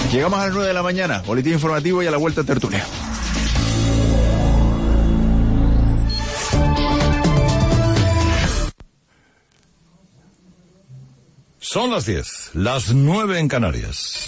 Llegamos a las 9 de la mañana, boletín informativo y a la vuelta tertulia. Son las 10, las 9 en Canarias.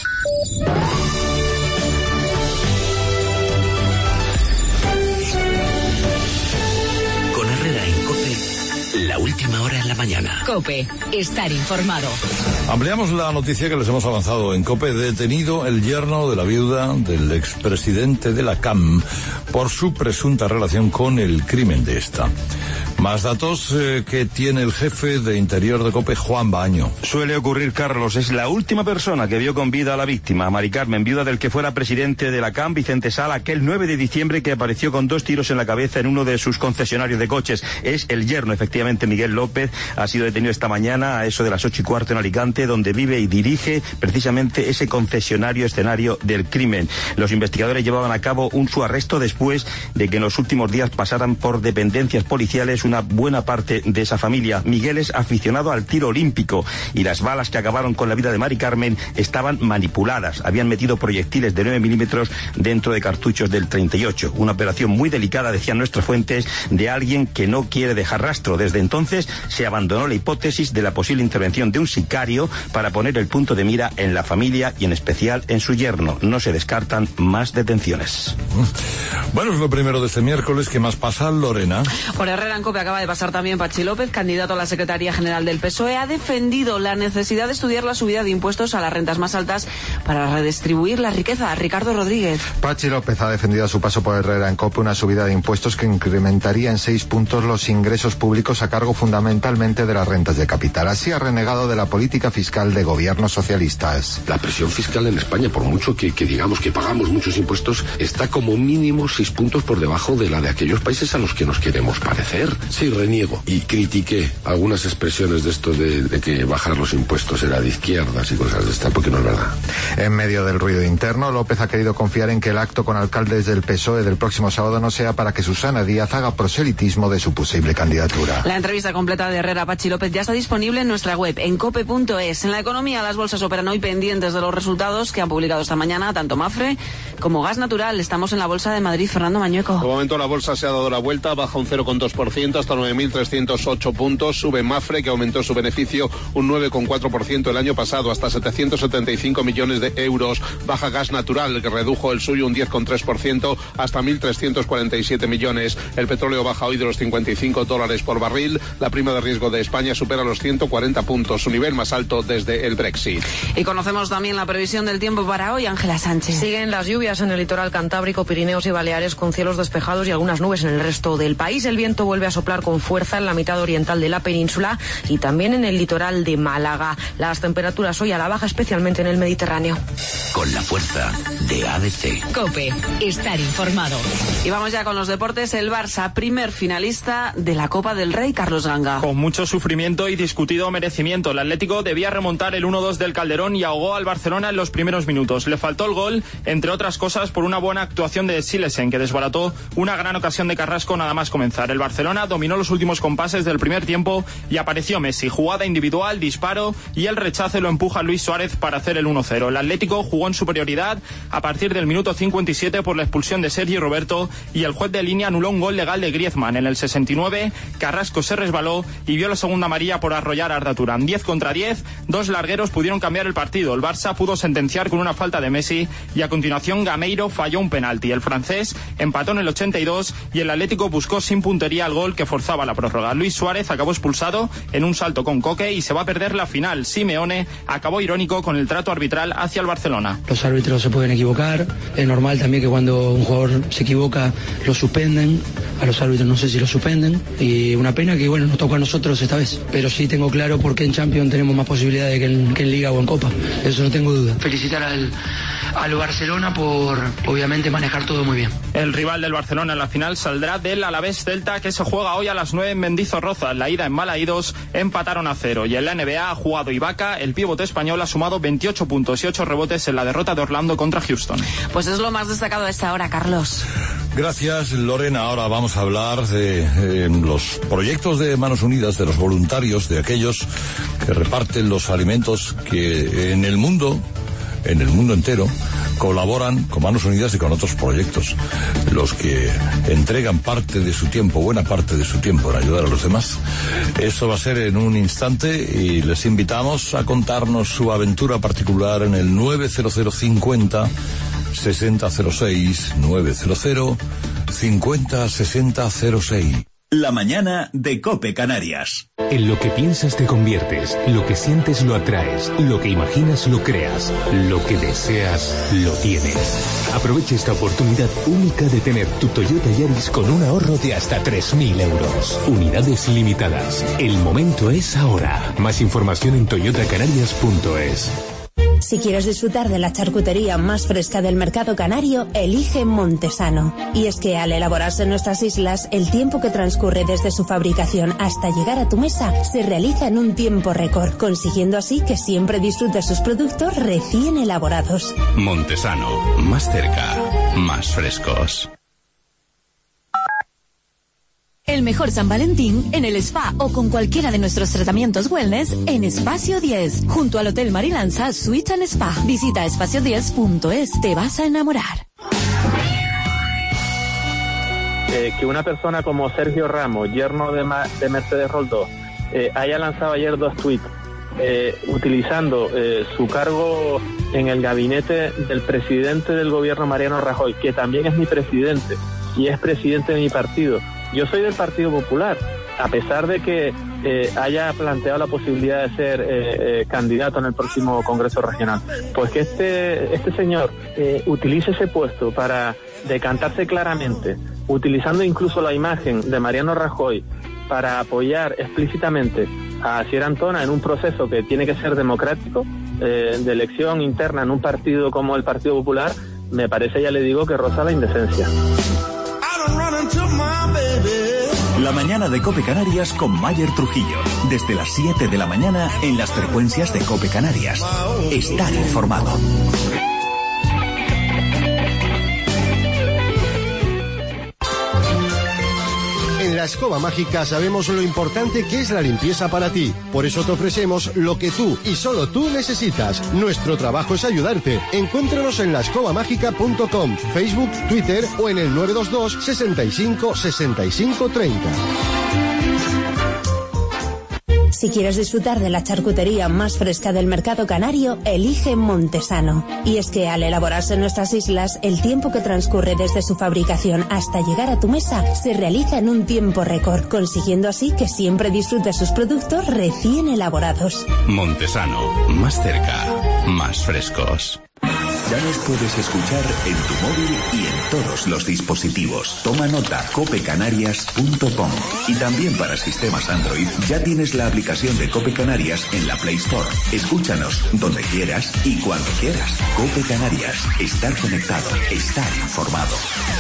Con Herrera en COPE, la última hora en la mañana. COPE, estar informado. Ampliamos la noticia que les hemos avanzado en COPE. Detenido el yerno de la viuda del expresidente de la CAM por su presunta relación con el crimen de esta. Más datos que tiene el jefe de Interior de COPE, Juan Baño. Suele ocurrir, Carlos, es la última persona que vio con vida a la víctima, Mari Carmen, viuda del que fuera presidente de la CAM, Vicente Sala, aquel 9 de diciembre que apareció con 2 tiros en la cabeza en uno de sus concesionarios de coches. Es el yerno, efectivamente, Miguel López, ha sido detenido esta mañana a eso de las 8:15 en Alicante, donde vive y dirige precisamente ese concesionario escenario del crimen. Los investigadores llevaban a cabo su arresto después de que en los últimos días pasaran por dependencias policiales una buena parte de esa familia. Miguel es aficionado al tiro olímpico y las balas que acabaron con la vida de Mari Carmen estaban manipuladas. Habían metido proyectiles de 9 milímetros dentro de cartuchos del 38. Una operación muy delicada, decían nuestras fuentes, de alguien que no quiere dejar rastro. Desde entonces se abandonó la hipótesis de la posible intervención de un sicario para poner el punto de mira en la familia y en especial en su yerno. No se descartan más detenciones. Bueno, es lo primero de este miércoles. ¿Qué más pasa, Lorena? Por Herrera en COPE acaba de pasar también Patxi López, candidato a la Secretaría General del PSOE. Ha defendido la necesidad de estudiar la subida de impuestos a las rentas más altas para redistribuir la riqueza. Ricardo Rodríguez. Patxi López ha defendido a su paso por Herrera en COPE una subida de impuestos que incrementaría en 6 puntos los ingresos públicos a cargo fundamentalmente de las rentas de capital. Así ha renegado de la política fiscal de gobiernos socialistas. La presión fiscal en España, por mucho que digamos que pagamos muchos impuestos, está como mínimo 6 puntos por debajo de la de aquellos países a los que nos queremos parecer. Sí, reniego y critiqué algunas expresiones de esto de que bajar los impuestos era de izquierdas y cosas de esta, porque no es verdad. En medio del ruido interno, López ha querido confiar en que el acto con alcaldes del PSOE del próximo sábado no sea para que Susana Díaz haga proselitismo de su posible candidatura. La entrevista completa de Herrera a Patxi López ya está disponible en nuestra web, en cope.es. En la economía, las bolsas operan hoy pendientes de los resultados que han publicado esta mañana tanto Mafre como Gas Natural. Estamos en la Bolsa de Madrid. Fernando Mañueco. De momento la bolsa se ha dado la vuelta, baja un 0,2% hasta 9.308 puntos. Sube Mafre, que aumentó su beneficio un 9,4% el año pasado, hasta 775 millones de euros. Baja Gas Natural, que redujo el suyo un 10,3% hasta 1.347 millones. El petróleo baja hoy de los $55 por barril. La prima de riesgo de España supera los 140 puntos, su nivel más alto desde el Brexit. Y conocemos también la previsión del tiempo para hoy. Ángela Sánchez. Siguen las lluvias en el litoral cantábrico, Pirineos y Baleares, con cielos despejados y algunas nubes en el resto del país. El viento vuelve a soplar con fuerza en la mitad oriental de la península y también en el litoral de Málaga. Las temperaturas hoy a la baja, especialmente en el Mediterráneo. Con la fuerza de ABC. COPE, estar informado. Y vamos ya con los deportes. El Barça, primer finalista de la Copa del Rey, Carlos Ganga. Con mucho sufrimiento y discutido merecimiento. El Atlético debía remontar el 1-2 del Calderón y ahogó al Barcelona en los primeros minutos. Le faltó el gol, entre otras cosas, por una buena actuación de Silesen, que desbarató una gran ocasión de Carrasco nada más comenzar. El Barcelona dominó los últimos compases del primer tiempo y apareció Messi. Jugada individual, disparo y el rechace lo empuja Luis Suárez para hacer el 1-0. El Atlético jugó en superioridad a partir del minuto 57 por la expulsión de Sergi Roberto y el juez de línea anuló un gol legal de Griezmann. En el 69, Carrasco se resbaló y vio la segunda amarilla por arrollar a Arda Turán. 10 contra 10, 2 largueros pudieron cambiar el partido. El Barça pudo sentenciar con una falta de Messi y a continuación Gameiro falló un penalti. El francés empató en el 82 y el Atlético buscó sin puntería el gol que forzaba la prórroga. Luis Suárez acabó expulsado en un salto con Coque y se va a perder la final. Simeone acabó irónico con el trato arbitral hacia el Barcelona. Los árbitros se pueden equivocar, es normal también que cuando un jugador se equivoca lo suspenden, a los árbitros no sé si lo suspenden, y una pena que bueno, nos toca a nosotros esta vez, pero sí tengo claro por qué en Champions tenemos más posibilidades que en Liga o en Copa, eso no tengo duda. Felicitar al Barcelona por obviamente manejar todo muy bien. El rival del Barcelona en la final saldrá del Alavés Celta, que se juega hoy a las 9 en Mendizorroza. La ida en Balaídos empataron a 0 y en la NBA ha jugado Ibaka. El pívot español ha sumado 28 puntos y 8 rebotes en la derrota de Orlando contra Houston. Pues es lo más destacado a esta hora, Carlos. Gracias, Lorena. Ahora vamos a hablar de los proyectos de Manos Unidas, de los voluntarios, de aquellos que reparten los alimentos que en el mundo en el mundo entero colaboran con Manos Unidas y con otros proyectos, los que entregan parte de su tiempo, buena parte de su tiempo en ayudar a los demás. Esto va a ser en un instante y les invitamos a contarnos su aventura particular en el 90050 6006, 900 50 6006. La mañana de COPE Canarias. En lo que piensas te conviertes, lo que sientes lo atraes, lo que imaginas lo creas, lo que deseas lo tienes. Aprovecha esta oportunidad única de tener tu Toyota Yaris con un ahorro de hasta 3.000 euros. Unidades limitadas. El momento es ahora. Más información en toyotacanarias.es. Si quieres disfrutar de la charcutería más fresca del mercado canario, elige Montesano. Y es que al elaborarse en nuestras islas, el tiempo que transcurre desde su fabricación hasta llegar a tu mesa se realiza en un tiempo récord, consiguiendo así que siempre disfrutes sus productos recién elaborados. Montesano, más cerca, más frescos. El mejor San Valentín en el spa o con cualquiera de nuestros tratamientos wellness en Espacio 10, junto al Hotel Marilanza Suite and Spa. Visita espacio10.es, te vas a enamorar. Que una persona como Sergio Ramos, yerno de Mercedes Roldós, haya lanzado ayer 2 tweets utilizando su cargo en el gabinete del presidente del gobierno, Mariano Rajoy, que también es mi presidente y es presidente de mi partido. Yo soy del Partido Popular, a pesar de que haya planteado la posibilidad de ser candidato en el próximo Congreso Regional. Pues que este señor utilice ese puesto para decantarse claramente, utilizando incluso la imagen de Mariano Rajoy para apoyar explícitamente a Asier Antona en un proceso que tiene que ser democrático, de elección interna en un partido como el Partido Popular, me parece, ya le digo, que roza la indecencia. La mañana de COPE Canarias con Mayer Trujillo. Desde las 7 de la mañana en las frecuencias de COPE Canarias. Estar informado. En la Escoba Mágica sabemos lo importante que es la limpieza para ti. Por eso te ofrecemos lo que tú y solo tú necesitas. Nuestro trabajo es ayudarte. Encuéntranos en laescobamágica.com, Facebook, Twitter o en el 922 65 65 30. Si quieres disfrutar de la charcutería más fresca del mercado canario, elige Montesano. Y es que al elaborarse en nuestras islas, el tiempo que transcurre desde su fabricación hasta llegar a tu mesa se realiza en un tiempo récord, consiguiendo así que siempre disfrutes sus productos recién elaborados. Montesano, más cerca, más frescos. Ya nos puedes escuchar en tu móvil y en todos los dispositivos. Toma nota, copecanarias.com. Y también para sistemas Android ya tienes la aplicación de COPE Canarias en la Play Store. Escúchanos donde quieras y cuando quieras. COPE Canarias. Estar conectado. Estar informado.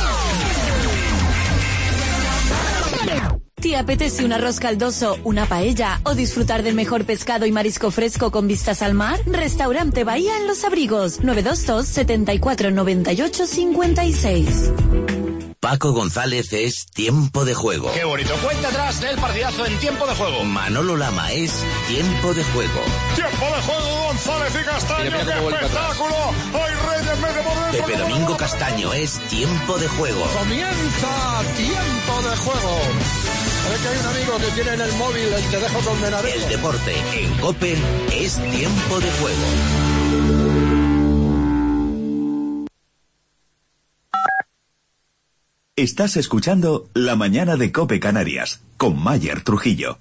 ¿Te apetece un arroz caldoso, una paella o disfrutar del mejor pescado y marisco fresco con vistas al mar? Restaurante Bahía en Los Abrigos, 922 74 98 56. Paco González es Tiempo de Juego. ¡Qué bonito! Cuenta atrás del partidazo en Tiempo de Juego. Manolo Lama es Tiempo de Juego. ¡Tiempo de Juego! González y Castaño, ¡qué espectáculo! ¡Hay Reyes medio por dentro! Pepe Domingo Castaño es Tiempo de Juego. ¡Comienza Tiempo de Juego! Es que hay un amigo que tiene en el móvil el Te dejo condenar. El deporte en COPE es Tiempo de Juego. Estás escuchando La mañana de COPE Canarias con Mayer Trujillo.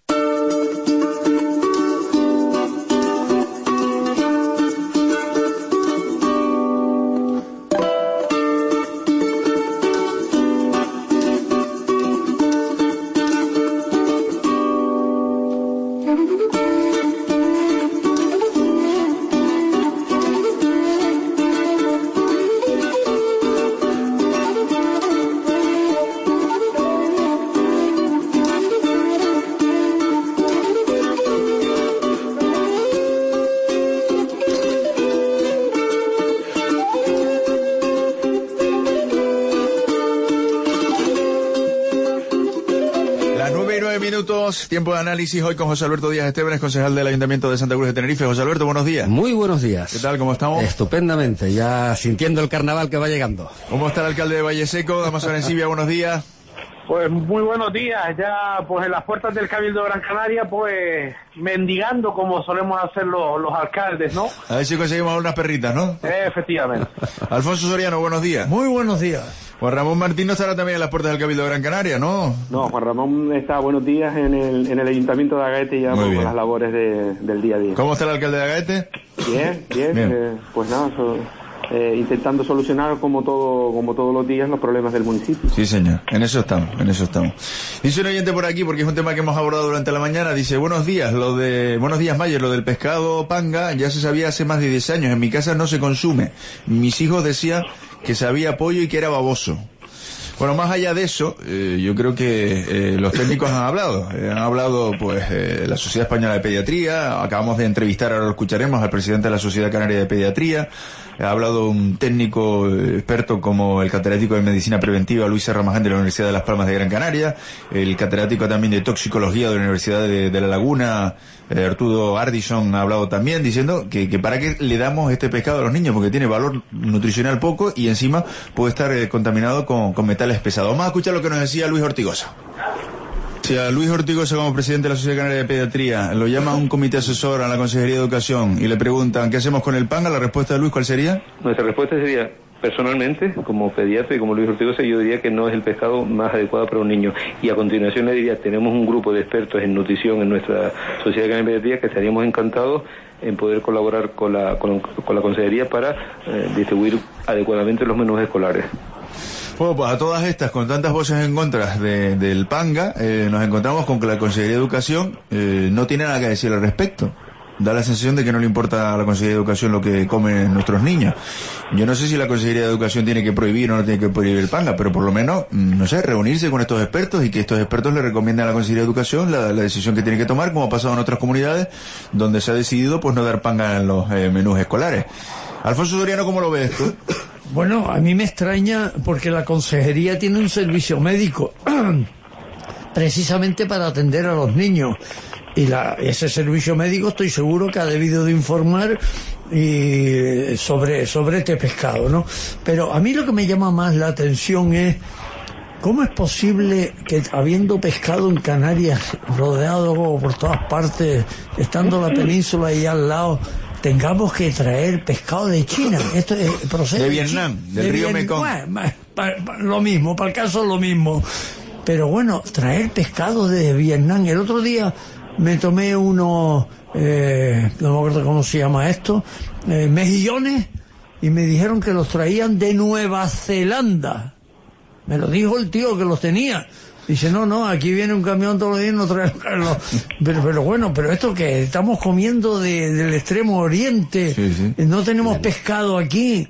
minutos, tiempo de análisis hoy con José Alberto Díaz Esteves, concejal del Ayuntamiento de Santa Cruz de Tenerife. José Alberto, buenos días. Muy buenos días. ¿Qué tal? ¿Cómo estamos? Estupendamente, ya sintiendo el carnaval que va llegando. ¿Cómo está el alcalde de Valle Seco? Damaso Arencibia, buenos días. Pues muy buenos días, ya pues en las puertas del Cabildo de Gran Canaria, pues mendigando como solemos hacer los alcaldes, ¿no? A ver si conseguimos unas perritas, ¿no? Efectivamente. Alfonso Soriano, buenos días. Muy buenos días. Juan Ramón Martín no estará también en las puertas del Cabildo de Gran Canaria, ¿no? No, Juan Ramón está, buenos días, en el Ayuntamiento de Agaete ya con las labores del día a día. ¿Cómo está el alcalde de Agaete? Bien. Pues nada, intentando solucionar como todos los días los problemas del municipio. Sí, señor, en eso estamos. Dice un oyente por aquí, porque es un tema que hemos abordado durante la mañana, dice, buenos días Mayer, lo del pescado panga ya se sabía hace más de 10 años, en mi casa no se consume, mis hijos decían que sabía pollo y que era baboso. Bueno, más allá de eso, yo creo que los técnicos han hablado pues la Sociedad Española de Pediatría, acabamos de entrevistar, ahora lo escucharemos, al presidente de la Sociedad Canaria de Pediatría, ha hablado un técnico experto como el catedrático de Medicina Preventiva Luis Serramaján de la Universidad de Las Palmas de Gran Canaria, el catedrático también de Toxicología de la Universidad de La Laguna, Arturo Ardison, ha hablado también diciendo que para qué le damos este pescado a los niños, porque tiene valor nutricional poco y encima puede estar contaminado con metales pesados. Vamos a escuchar lo que nos decía Luis Ortigosa. Si a Luis Ortigosa, como presidente de la Sociedad Canaria de Pediatría, lo llama a un comité asesor a la Consejería de Educación y le preguntan ¿qué hacemos con el panga? La respuesta de Luis, ¿cuál sería? Nuestra respuesta sería, personalmente, como pediatra y como Luis Ortigosa, yo diría que no es el pescado más adecuado para un niño. Y a continuación le diría, tenemos un grupo de expertos en nutrición en nuestra Sociedad Canaria de Pediatría que estaríamos encantados en poder colaborar con la Consejería para distribuir adecuadamente los menús escolares. Bueno, pues a todas estas, con tantas voces en contra del panga, nos encontramos con que la Consejería de Educación no tiene nada que decir al respecto. Da la sensación de que no le importa a la Consejería de Educación lo que comen nuestros niños. Yo no sé si la Consejería de Educación tiene que prohibir o no tiene que prohibir el panga, pero por lo menos, no sé, reunirse con estos expertos y que estos expertos le recomienden a la Consejería de Educación la decisión que tiene que tomar, como ha pasado en otras comunidades, donde se ha decidido pues no dar panga en los menús escolares. Alfonso Soriano, ¿cómo lo ves tú? Bueno, a mí me extraña porque la consejería tiene un servicio médico precisamente para atender a los niños y ese servicio médico estoy seguro que ha debido de informar sobre este pescado, ¿no? Pero a mí lo que me llama más la atención es ¿cómo es posible que habiendo pescado en Canarias, rodeado por todas partes, estando la península ahí al lado, tengamos que traer pescado de China? Esto es proceso de Vietnam, del río Mekong. Lo mismo, para el caso lo mismo. Pero bueno, traer pescado de Vietnam. El otro día me tomé unos, no me acuerdo cómo se llama esto, mejillones, y me dijeron que los traían de Nueva Zelanda. Me lo dijo el tío que los tenía. Dice, no, aquí viene un camión todos los días y no trae pero bueno, pero esto que estamos comiendo del extremo oriente, sí. No tenemos pescado aquí.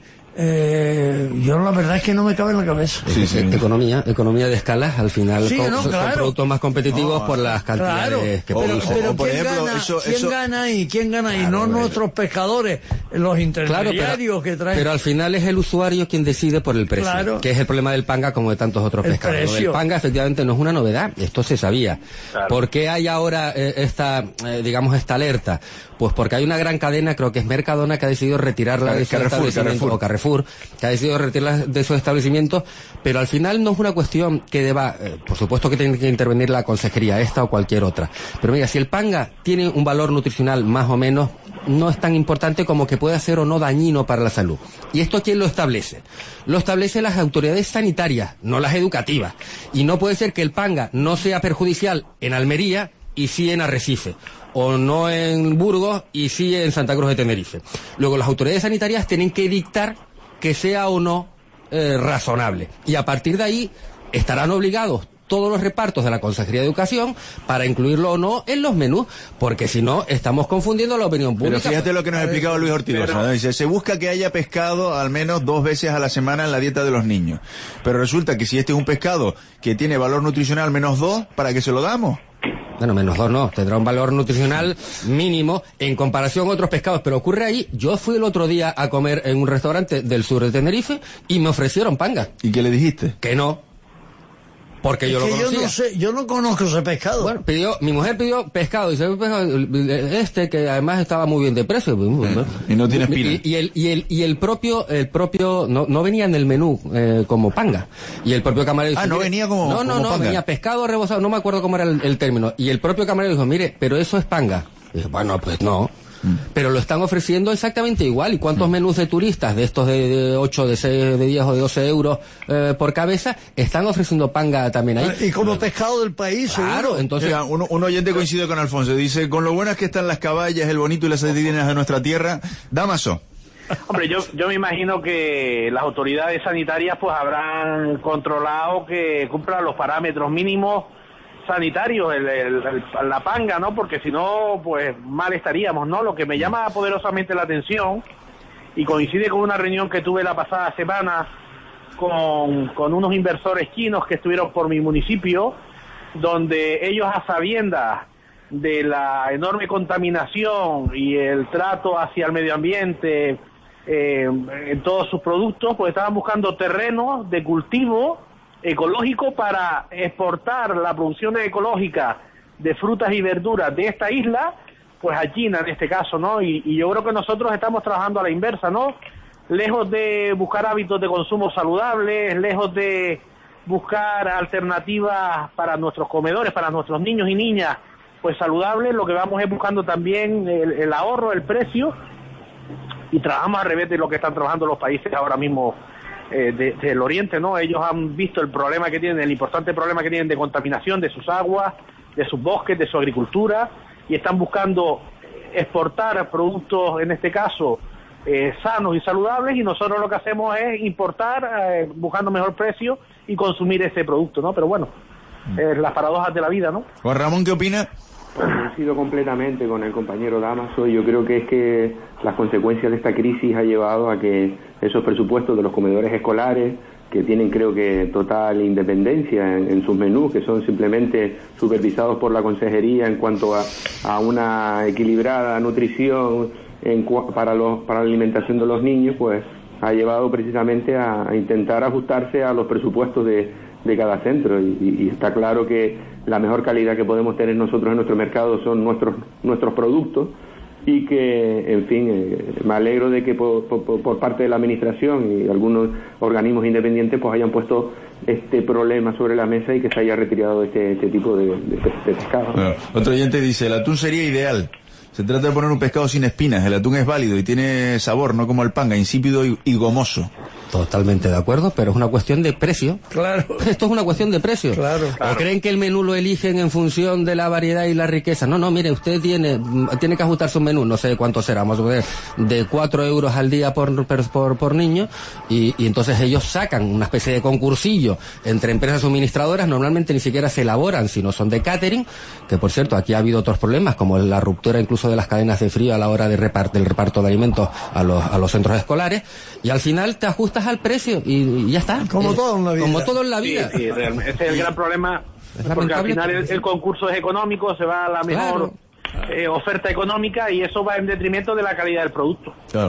Yo la verdad es que no me cabe en la cabeza. Sí. Economía de escala, al final son productos más competitivos por las cantidades que producen. Pero ¿quién gana ahí? No nuestros pescadores, los intermediarios que traen. Pero al final es el usuario quien decide por el precio, que es el problema del panga como de tantos otros pescados. El panga efectivamente no es una novedad, esto se sabía. ¿Por qué hay ahora esta alerta? Pues porque hay una gran cadena, creo que es Mercadona, que ha decidido retirarla de sus establecimientos, o Carrefour, que ha decidido retirarla de esos establecimientos, pero al final no es una cuestión que deba, por supuesto que tiene que intervenir la consejería esta o cualquier otra, pero mira, si el panga tiene un valor nutricional más o menos, no es tan importante como que pueda ser o no dañino para la salud. ¿Y esto quién lo establece? Lo establecen las autoridades sanitarias, no las educativas, y no puede ser que el panga no sea perjudicial en Almería y sí en Arrecife, o no en Burgos y sí en Santa Cruz de Tenerife. Luego las autoridades sanitarias tienen que dictar que sea o no razonable. Y a partir de ahí estarán obligados todos los repartos de la Consejería de Educación para incluirlo o no en los menús, porque si no estamos confundiendo la opinión pública. Pero fíjate lo que nos ha explicado Luis Ortigosa, ¿no? Dice, se busca que haya pescado al menos 2 veces a la semana en la dieta de los niños. Pero resulta que si este es un pescado que tiene valor nutricional -2, ¿para qué se lo damos? Bueno, -2 no, tendrá un valor nutricional mínimo en comparación a otros pescados, pero ocurre ahí, yo fui el otro día a comer en un restaurante del sur de Tenerife y me ofrecieron panga. ¿Y qué le dijiste? Que no. Porque yo lo conocía. No sé, yo no conozco ese pescado. Bueno, mi mujer pidió pescado, y que además estaba muy bien de precio. Y no tiene espina. Y el propio, no venía en el menú como panga. Y el propio camarero dijo, no venía como No, panga. venía pescado rebozado, no me acuerdo cómo era el término. Y el propio camarero dijo, mire, pero eso es panga. Y dije, bueno, pues no. Pero lo están ofreciendo exactamente igual. ¿Y cuántos menús de turistas de estos de 8, de 6, de 10 o de 12 euros por cabeza están ofreciendo panga también ahí? Y como pescado del país, claro, seguro. Entonces, mira, un oyente coincide con Alfonso, dice, con lo buenas que están las caballas, el bonito y las sardinas de nuestra tierra. Damaso. Hombre, yo me imagino que las autoridades sanitarias pues habrán controlado que cumplan los parámetros mínimos sanitarios, la panga, ¿no? Porque si no, pues mal estaríamos, ¿no? Lo que me llama poderosamente la atención, y coincide con una reunión que tuve la pasada semana con unos inversores chinos que estuvieron por mi municipio, donde ellos, a sabiendas de la enorme contaminación y el trato hacia el medio ambiente en todos sus productos, pues estaban buscando terrenos de cultivo ecológico para exportar la producción ecológica de frutas y verduras de esta isla, pues a China en este caso, ¿no? Y yo creo que nosotros estamos trabajando a la inversa, ¿no? Lejos de buscar hábitos de consumo saludables, lejos de buscar alternativas para nuestros comedores, para nuestros niños y niñas, pues saludables, lo que vamos es buscando también el ahorro, el precio, y trabajamos al revés de lo que están trabajando los países ahora mismo del Oriente, ¿no? Ellos han visto el problema que tienen, el importante problema que tienen de contaminación de sus aguas, de sus bosques, de su agricultura, y están buscando exportar productos, en este caso, sanos y saludables, y nosotros lo que hacemos es importar, buscando mejor precio y consumir ese producto, ¿no? Pero bueno, las paradojas de la vida, ¿no? Juan Ramón, ¿qué opina? Coincido completamente con el compañero Damaso. Yo creo que es que las consecuencias de esta crisis ha llevado a que esos presupuestos de los comedores escolares, que tienen creo que total independencia en sus menús, que son simplemente supervisados por la consejería en cuanto a una equilibrada nutrición para la alimentación de los niños, pues ha llevado precisamente a intentar ajustarse a los presupuestos de cada centro, y está claro que la mejor calidad que podemos tener nosotros en nuestro mercado son nuestros productos, y que, en fin, me alegro de que por parte de la administración y algunos organismos independientes pues hayan puesto este problema sobre la mesa y que se haya retirado este tipo de pescado. Bueno, otro oyente dice, el atún sería ideal. Se trata de poner un pescado sin espinas. El atún es válido y tiene sabor, no como el panga, insípido y gomoso. Totalmente de acuerdo, pero es una cuestión de precio. Claro. Esto es una cuestión de precio. Claro. ¿O creen que el menú lo eligen en función de la variedad y la riqueza? No, mire, usted tiene que ajustarse un menú, no sé cuánto será, más o menos, de 4 euros al día por niño, y entonces ellos sacan una especie de concursillo entre empresas suministradoras, normalmente ni siquiera se elaboran, sino son de catering, que por cierto, aquí ha habido otros problemas, como la ruptura incluso de las cadenas de frío a la hora del reparto de alimentos a los centros escolares, y al final te ajustas al precio y ya está. Como todo en la vida. Como todo en la vida. Sí, realmente. Ese es el gran problema, porque al final el concurso es económico, se va a la mejor oferta económica, y eso va en detrimento de la calidad del producto. Claro.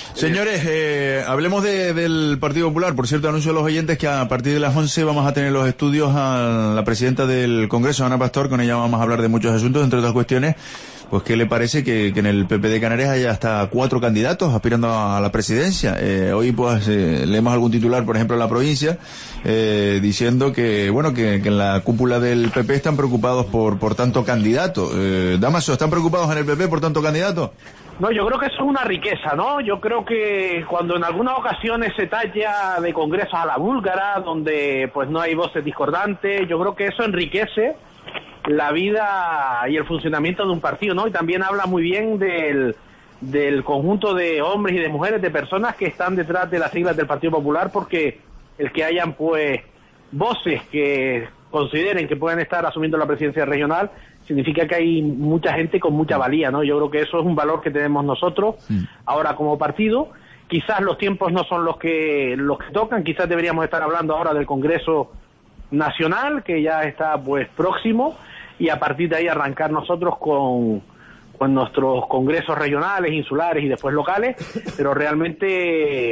Señores, hablemos del Partido Popular. Por cierto, anuncio a los oyentes que a partir de las 11 vamos a tener los estudios a la presidenta del Congreso, Ana Pastor. Con ella vamos a hablar de muchos asuntos, entre otras cuestiones. Pues, ¿qué le parece que en el PP de Canarias haya hasta 4 candidatos aspirando a la presidencia? Hoy, pues, leemos algún titular, por ejemplo, en la provincia, diciendo que en la cúpula del PP están preocupados por tanto candidato. Damaso, ¿están preocupados en el PP por tanto candidato? No, yo creo que eso es una riqueza, ¿no? Yo creo que cuando en algunas ocasiones se talla de congresos a la búlgara, donde pues no hay voces discordantes, yo creo que eso enriquece la vida y el funcionamiento de un partido, ¿no? Y también habla muy bien del conjunto de hombres y de mujeres, de personas que están detrás de las siglas del Partido Popular, porque el que hayan pues voces que consideren que pueden estar asumiendo la presidencia regional significa que hay mucha gente con mucha valía, ¿no? Yo creo que eso es un valor que tenemos nosotros ahora como partido. Quizás los tiempos no son los que tocan, quizás deberíamos estar hablando ahora del Congreso Nacional, que ya está pues próximo, y a partir de ahí arrancar nosotros con nuestros congresos regionales, insulares y después locales, pero realmente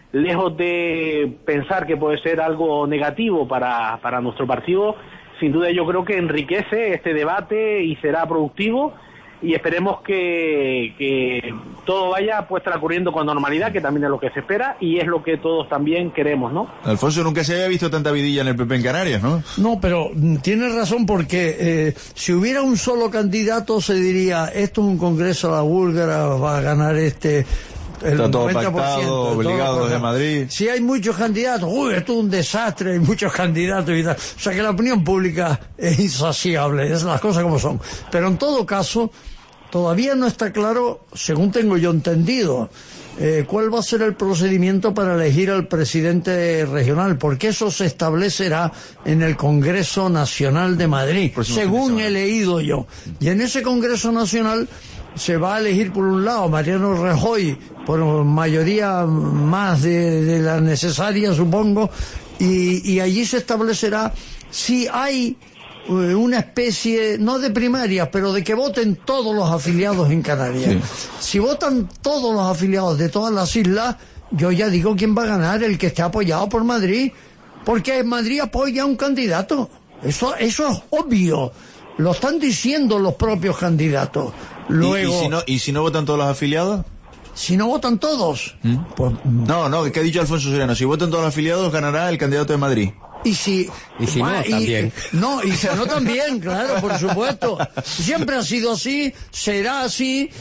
lejos de pensar que puede ser algo negativo para nuestro partido, sin duda yo creo que enriquece este debate y será productivo, y esperemos que todo vaya pues transcurriendo con normalidad, que también es lo que se espera y es lo que todos también queremos, ¿no? Alfonso, nunca se había visto tanta vidilla en el PP en Canarias, ¿no? No, pero tienes razón, porque si hubiera un solo candidato se diría, esto es un congreso a la búlgara, va a ganar el está todo 90%, pactado, obligado desde Madrid. Si hay muchos candidatos, esto es un desastre, hay muchos candidatos y tal. O sea que la opinión pública es insaciable, es las cosas como son. Pero en todo caso, todavía no está claro, según tengo yo entendido, cuál va a ser el procedimiento para elegir al presidente regional, porque eso se establecerá en el Congreso Nacional de Madrid, según he leído yo. Y en ese Congreso Nacional se va a elegir por un lado Mariano Rajoy, por mayoría más de la necesaria, supongo, y allí se establecerá si hay una especie, no de primarias, pero de que voten todos los afiliados en Canarias. Sí. Si votan todos los afiliados de todas las islas, yo ya digo quién va a ganar, el que esté apoyado por Madrid, porque Madrid apoya a un candidato. Eso es obvio. Lo están diciendo los propios candidatos. Luego, ¿Y si no votan todos los afiliados? Si no votan todos. Pues, no, ¿qué ha dicho Alfonso Soriano? Si votan todos los afiliados, ganará el candidato de Madrid. Y si no, también. No, y si no, también, claro, por supuesto. Siempre ha sido así, será así,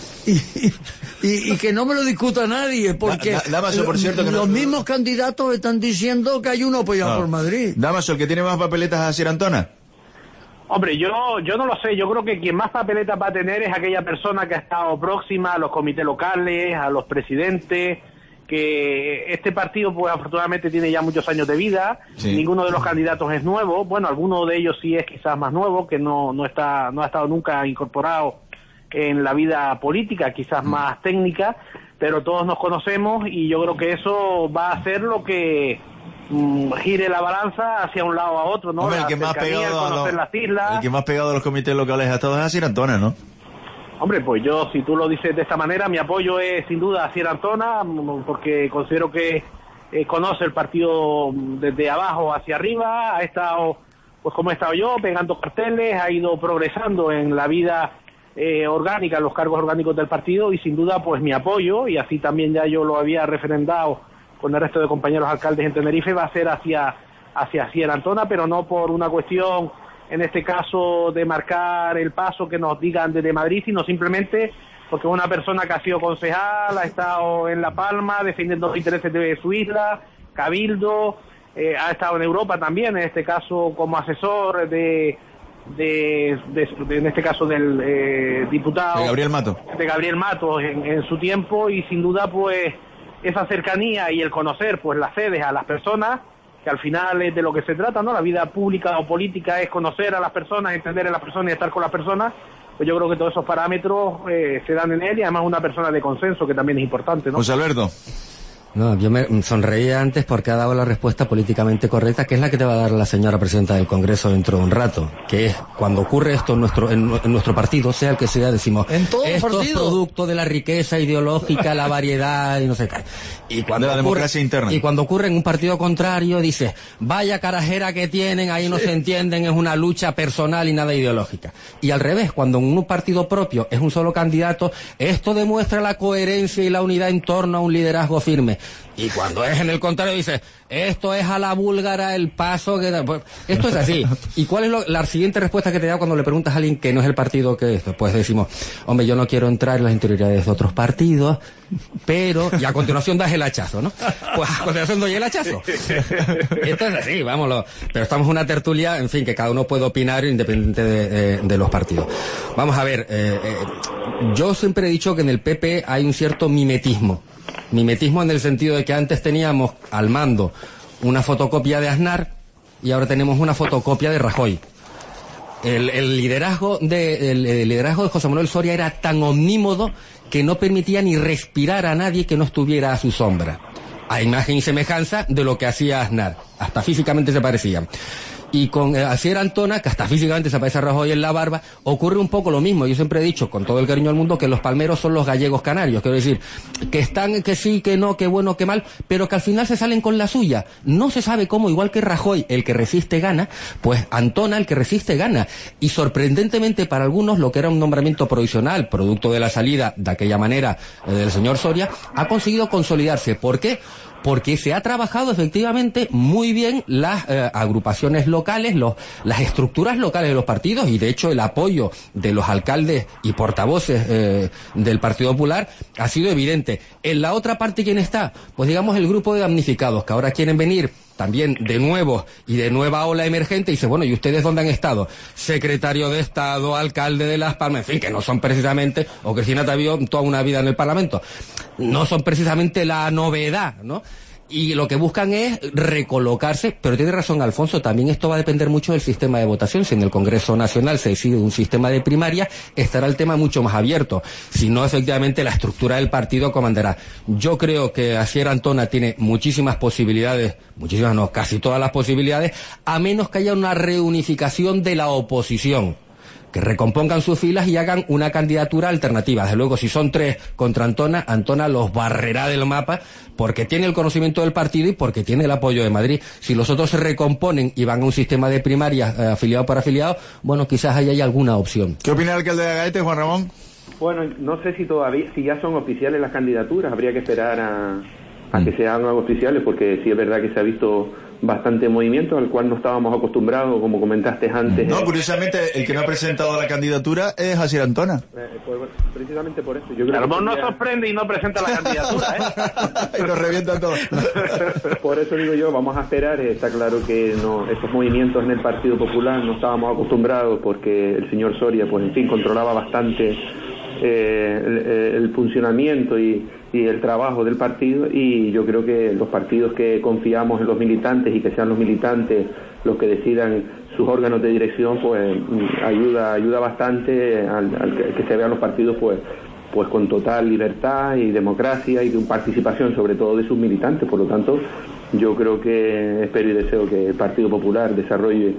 y que no me lo discuta nadie, porque Damaso, por cierto, que los mismos candidatos están diciendo que hay uno apoyado por Madrid. Damaso, ¿el que tiene más papeletas a Asier Antona? Hombre, yo no lo sé. Yo creo que quien más papeletas va a tener es aquella persona que ha estado próxima a los comités locales, a los presidentes, que este partido pues afortunadamente tiene ya muchos años de vida. Sí. Ninguno de los candidatos es nuevo. Bueno, alguno de ellos sí es quizás más nuevo, que no ha estado nunca incorporado en la vida política, quizás más técnica, pero todos nos conocemos y yo creo que eso va a hacer lo que gire la balanza hacia un lado a otro, ¿no? Hombre, el que más pegado a los comités locales ha estado es Asier Antona, ¿no? Hombre, pues yo, si tú lo dices de esta manera, mi apoyo es sin duda Asier Antona, porque considero que conoce el partido desde abajo hacia arriba, ha estado, pues como he estado yo, pegando carteles, ha ido progresando en la vida orgánica, en los cargos orgánicos del partido, y sin duda, pues mi apoyo, y así también ya yo lo había referendado con el resto de compañeros alcaldes en Tenerife, va a ser hacia Asier Antona, pero no por una cuestión, en este caso, de marcar el paso que nos digan desde Madrid, sino simplemente porque una persona que ha sido concejal, ha estado en La Palma defendiendo los intereses de su isla, cabildo, ha estado en Europa también, en este caso como asesor en este caso del diputado de Gabriel Matos en su tiempo, y sin duda pues esa cercanía y el conocer pues las sedes a las personas, que al final es de lo que se trata, ¿no? La vida pública o política es conocer a las personas, entender a las personas y estar con las personas. Pues yo creo que todos esos parámetros se dan en él, y además una persona de consenso, que también es importante, ¿no? José Alberto. No, yo me sonreía antes porque ha dado la respuesta políticamente correcta, que es la que te va a dar la señora presidenta del Congreso dentro de un rato, que es cuando ocurre esto en nuestro partido, sea el que sea, decimos, esto es producto de la riqueza ideológica, la variedad y no sé qué. Y cuando de la democracia interna. Y cuando ocurre en un partido contrario, dices, vaya carajera que tienen, ahí no se entienden, es una lucha personal y nada ideológica. Y al revés, cuando en un partido propio es un solo candidato, esto demuestra la coherencia y la unidad en torno a un liderazgo firme. Y cuando es en el contrario, dice, esto es a la búlgara el paso que da. Pues, esto es así. ¿Y cuál es la siguiente respuesta que te da cuando le preguntas a alguien que no es el partido que es? Pues decimos, hombre, yo no quiero entrar en las interioridades de otros partidos, pero... Y a continuación das el hachazo, ¿no? Pues a continuación doy el hachazo. Esto es así, vámonos. Pero estamos en una tertulia, en fin, que cada uno puede opinar independiente de los partidos. Vamos a ver, yo siempre he dicho que en el PP hay un cierto mimetismo. Mimetismo en el sentido de que antes teníamos al mando una fotocopia de Aznar y ahora tenemos una fotocopia de Rajoy. El liderazgo de José Manuel Soria era tan omnímodo que no permitía ni respirar a nadie que no estuviera a su sombra. A imagen y semejanza de lo que hacía Aznar. Hasta físicamente se parecían. Y con Asier Antona, que hasta físicamente se parece a Rajoy en la barba, ocurre un poco lo mismo. Yo siempre he dicho, con todo el cariño del mundo, que los palmeros son los gallegos canarios. Quiero decir, que están, que sí, que no, que bueno, que mal, pero que al final se salen con la suya. No se sabe cómo, igual que Rajoy, el que resiste gana, pues Antona, el que resiste gana. Y sorprendentemente para algunos, lo que era un nombramiento provisional, producto de la salida de aquella manera del señor Soria, ha conseguido consolidarse. ¿Por qué? Porque se ha trabajado efectivamente muy bien las agrupaciones locales, las estructuras locales de los partidos, y de hecho el apoyo de los alcaldes y portavoces del Partido Popular ha sido evidente. En la otra parte, ¿quién está? Pues digamos el grupo de damnificados, que ahora quieren venir también de nuevo y de nueva ola emergente, y dice, bueno, ¿y ustedes dónde han estado? Secretario de Estado, alcalde de Las Palmas, en fin, que no son precisamente, o Cristina Tavío toda una vida en el Parlamento, no son precisamente la novedad, ¿no? Y lo que buscan es recolocarse, pero tiene razón Alfonso, también esto va a depender mucho del sistema de votación. Si en el Congreso Nacional se decide un sistema de primaria, estará el tema mucho más abierto. Si no, efectivamente, la estructura del partido comandará. Yo creo que Asier Antona tiene muchísimas posibilidades, muchísimas no, casi todas las posibilidades, a menos que haya una reunificación de la oposición, que recompongan sus filas y hagan una candidatura alternativa. Desde luego, si son 3 contra Antona, Antona los barrerá del mapa, porque tiene el conocimiento del partido y porque tiene el apoyo de Madrid. Si los otros se recomponen y van a un sistema de primarias afiliado por afiliado, bueno, quizás ahí hay alguna opción. ¿Qué opina el alcalde de Agaete, Juan Ramón? Bueno, no sé si ya son oficiales las candidaturas, habría que esperar a que sean oficiales, porque sí es verdad que se ha visto bastante movimiento al cual no estábamos acostumbrados, como comentaste antes. No, curiosamente el que no ha presentado la candidatura es Asier Antona. Precisamente por eso. Ramón no sorprende y no presenta la candidatura, y nos revienta todo. Por eso digo yo, vamos a esperar. Está claro que esos movimientos en el Partido Popular no estábamos acostumbrados, porque el señor Soria, pues en fin, controlaba bastante el funcionamiento y el trabajo del partido, y yo creo que los partidos que confiamos en los militantes y que sean los militantes los que decidan sus órganos de dirección, pues ayuda bastante al que se vean los partidos pues con total libertad y democracia y con participación sobre todo de sus militantes. Por lo tanto, yo creo que espero y deseo que el Partido Popular desarrolle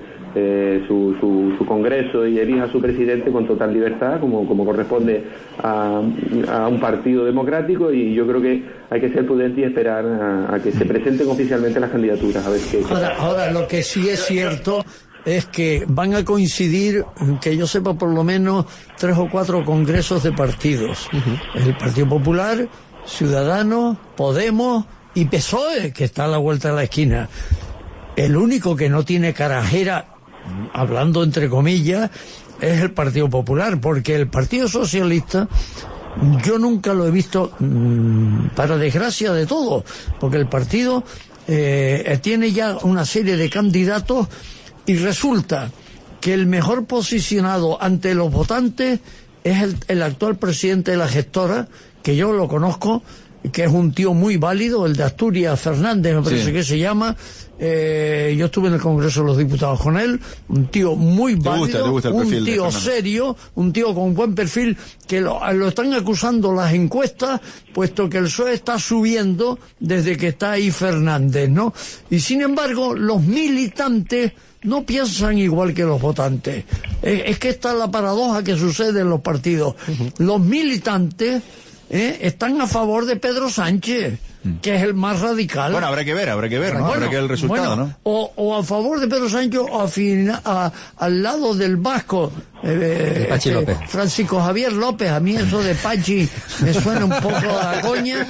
su congreso y elija a su presidente con total libertad, como corresponde a un partido democrático, y yo creo que hay que ser prudente y esperar a que se presenten oficialmente las candidaturas, a ver qué. Ahora, lo que sí es cierto es que van a coincidir, que yo sepa, por lo menos 3 o 4 congresos de partidos. El Partido Popular, Ciudadanos, Podemos y PSOE, que está a la vuelta de la esquina. El único que no tiene carajera, hablando entre comillas, es el Partido Popular, porque el Partido Socialista yo nunca lo he visto, para desgracia de todos, porque el partido tiene ya una serie de candidatos, y resulta que el mejor posicionado ante los votantes es el actual presidente de la gestora, que yo lo conozco, que es un tío muy válido, el de Asturias, Fernández, me parece que se llama. Yo estuve en el Congreso de los Diputados con él, un tío muy válido, un tío serio, un tío con buen perfil, que lo están acusando las encuestas, puesto que el PSOE está subiendo desde que está ahí Fernández, ¿no? Y sin embargo, los militantes no piensan igual que los votantes. Es que esta es la paradoja que sucede en los partidos. Los militantes están a favor de Pedro Sánchez, que es el más radical. Bueno, habrá que ver, ¿no? Habrá que ver el resultado, ¿no? O a favor de Pedro Sánchez, o al lado del vasco, Pachi López. Francisco Javier López. A mí eso de Pachi me suena un poco a coña.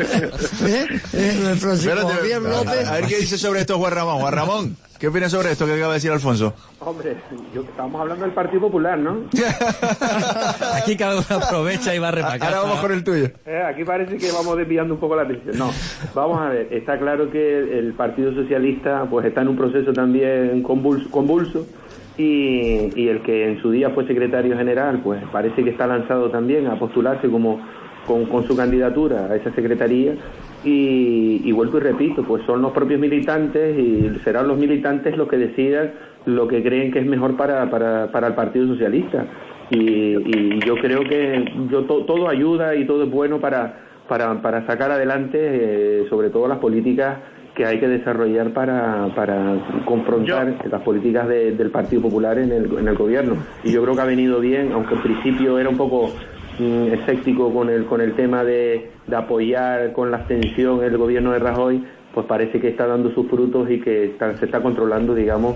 Francisco Javier López. A ver qué dice sobre esto Juan Ramón. Juan Ramón, ¿qué opinas sobre esto que acaba de decir Alfonso? Hombre, estamos hablando del Partido Popular, ¿no? Aquí cada uno aprovecha y va a repacar. Ahora vamos con el tuyo. Aquí parece que vamos desviando un poco la atención. No, vamos a ver, está claro que el Partido Socialista pues está en un proceso también convulso, y el que en su día fue secretario general pues parece que está lanzado también a postularse con su candidatura a esa secretaría, y vuelvo y repito, pues son los propios militantes, y serán los militantes los que decidan lo que creen que es mejor para el Partido Socialista, y yo creo que todo ayuda y todo es bueno para sacar adelante sobre todo las políticas que hay que desarrollar para confrontar las políticas del Partido Popular en el gobierno. Y yo creo que ha venido bien, aunque al principio era un poco escéptico con el tema de apoyar con la abstención el gobierno de Rajoy, pues parece que está dando sus frutos y que se está controlando, digamos,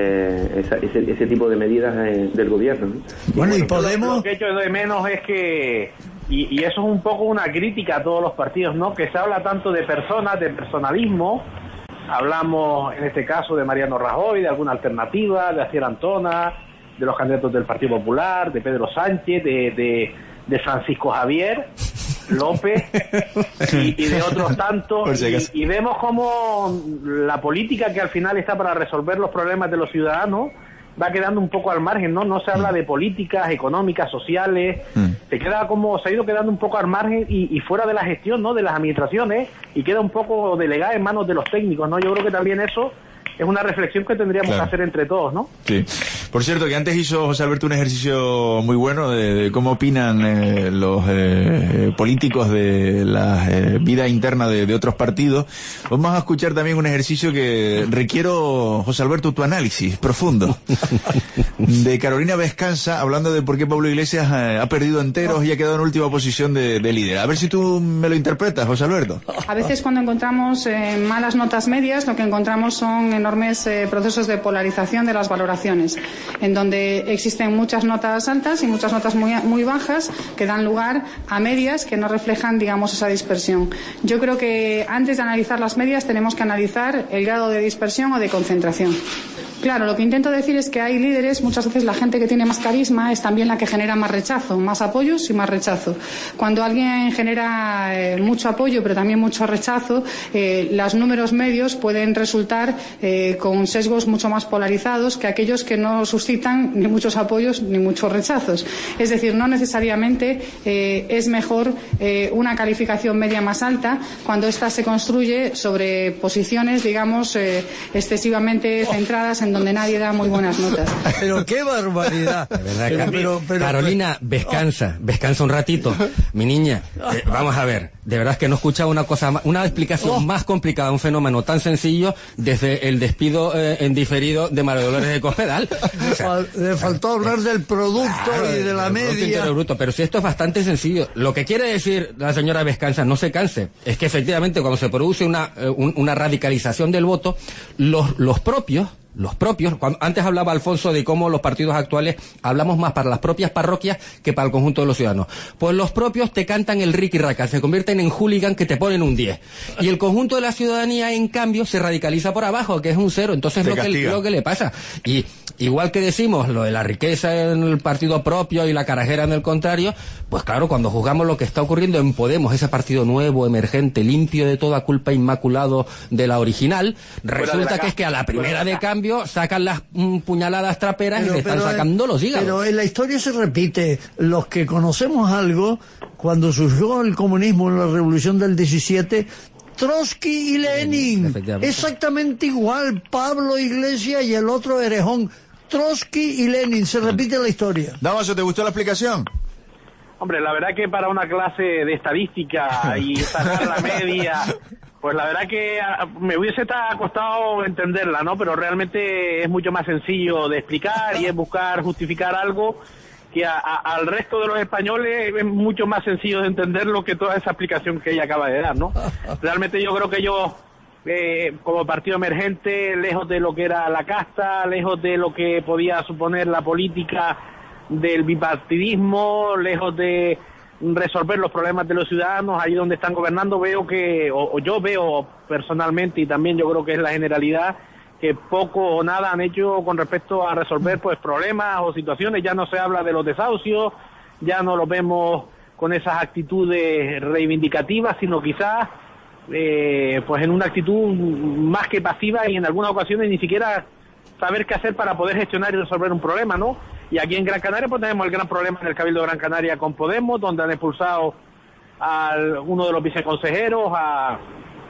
ese tipo de medidas del gobierno, ¿no? Bueno, y Podemos... Lo que echo de menos es que, y eso es un poco una crítica a todos los partidos, ¿no? Que se habla tanto de personas, de personalismo. Hablamos, en este caso, de Mariano Rajoy, de alguna alternativa, de Asier Antona, de los candidatos del Partido Popular, de Pedro Sánchez, de Francisco Javier López y de otros tantos, y vemos como la política, que al final está para resolver los problemas de los ciudadanos, va quedando un poco al margen, no se habla de políticas económicas, sociales, se ha ido quedando un poco al margen y fuera de la gestión, ¿no?, de las administraciones, y queda un poco delegada en manos de los técnicos, ¿no? Yo creo que también eso es una reflexión que tendríamos que hacer entre todos, ¿no? Sí. Por cierto, que antes hizo José Alberto un ejercicio muy bueno de cómo opinan los políticos de la vida interna de otros partidos. Vamos a escuchar también un ejercicio que requiero, José Alberto, tu análisis profundo. De Carolina Vescanza, hablando de por qué Pablo Iglesias ha perdido enteros y ha quedado en última posición de líder. A ver si tú me lo interpretas, José Alberto. A veces cuando encontramos malas notas medias, lo que encontramos son enormes procesos de polarización de las valoraciones, en donde existen muchas notas altas y muchas notas muy bajas que dan lugar a medias que no reflejan, digamos, esa dispersión. Yo creo que antes de analizar las medias tenemos que analizar el grado de dispersión o de concentración. Claro, lo que intento decir es que hay líderes, muchas veces la gente que tiene más carisma es también la que genera más rechazo, más apoyos y más rechazo. Cuando alguien genera mucho apoyo pero también mucho rechazo, los números medios pueden resultar con sesgos mucho más polarizados que aquellos que no suscitan ni muchos apoyos ni muchos rechazos. Es decir, no necesariamente es mejor una calificación media más alta cuando ésta se construye sobre posiciones, digamos, excesivamente centradas en donde nadie da muy buenas notas. Pero qué barbaridad. Pero, Carolina, descansa un ratito. Mi niña, vamos a ver, de verdad es que no he escuchado una explicación más complicada, un fenómeno tan sencillo desde el despido en diferido de María Dolores de Cospedal. O sea, le faltó hablar del producto y de la media. Bruto, pero si esto es bastante sencillo. Lo que quiere decir la señora Vescanza, no se canse, es que efectivamente cuando se produce una radicalización del voto, los propios, antes hablaba Alfonso de cómo los partidos actuales hablamos más para las propias parroquias que para el conjunto de los ciudadanos. Pues los propios te cantan el riqui raca, se convierten en hooligan que te ponen un 10. Y el conjunto de la ciudadanía, en cambio, se radicaliza por abajo, que es un 0. Entonces lo que le pasa. Y igual que decimos lo de la riqueza en el partido propio y la carajera en el contrario, pues claro, cuando juzgamos lo que está ocurriendo en Podemos, ese partido nuevo, emergente, limpio de toda culpa, inmaculado de la original, resulta que es que a la primera de cambio sacan las puñaladas traperas y se están sacando los hígados. Pero en la historia se repite. Los que conocemos algo, cuando surgió el comunismo en la revolución del 17, Trotsky y Lenin, exactamente igual, Pablo Iglesias y el otro Erejón, Trotsky y Lenin, se repite la historia. Damaso, ¿te gustó la explicación? Hombre, la verdad que para una clase de estadística y sacar la media, pues la verdad que me hubiese costado entenderla, ¿no? Pero realmente es mucho más sencillo de explicar y es buscar justificar algo que al resto de los españoles es mucho más sencillo de entenderlo que toda esa explicación que ella acaba de dar, ¿no? Realmente yo creo que ellos, como partido emergente, lejos de lo que era la casta, lejos de lo que podía suponer la política del bipartidismo, lejos de resolver los problemas de los ciudadanos, ahí donde están gobernando, veo que, o yo veo personalmente, y también yo creo que es la generalidad, que poco o nada han hecho con respecto a resolver pues problemas o situaciones. Ya no se habla de los desahucios, ya no los vemos con esas actitudes reivindicativas, sino quizás pues en una actitud más que pasiva y en algunas ocasiones ni siquiera saber qué hacer para poder gestionar y resolver un problema, ¿no? Y aquí en Gran Canaria pues tenemos el gran problema en el Cabildo de Gran Canaria con Podemos, donde han expulsado a uno de los viceconsejeros, a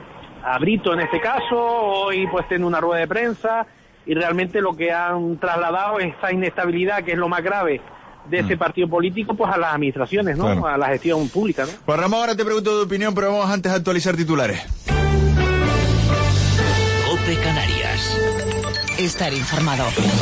Brito en este caso. Hoy pues tiene una rueda de prensa y realmente lo que han trasladado es esa inestabilidad, que es lo más grave de ese partido político, pues a las administraciones, ¿no? Claro. A la gestión pública, ¿no? Pues Ramón, ahora te pregunto tu opinión, pero vamos antes a actualizar titulares. estar informado.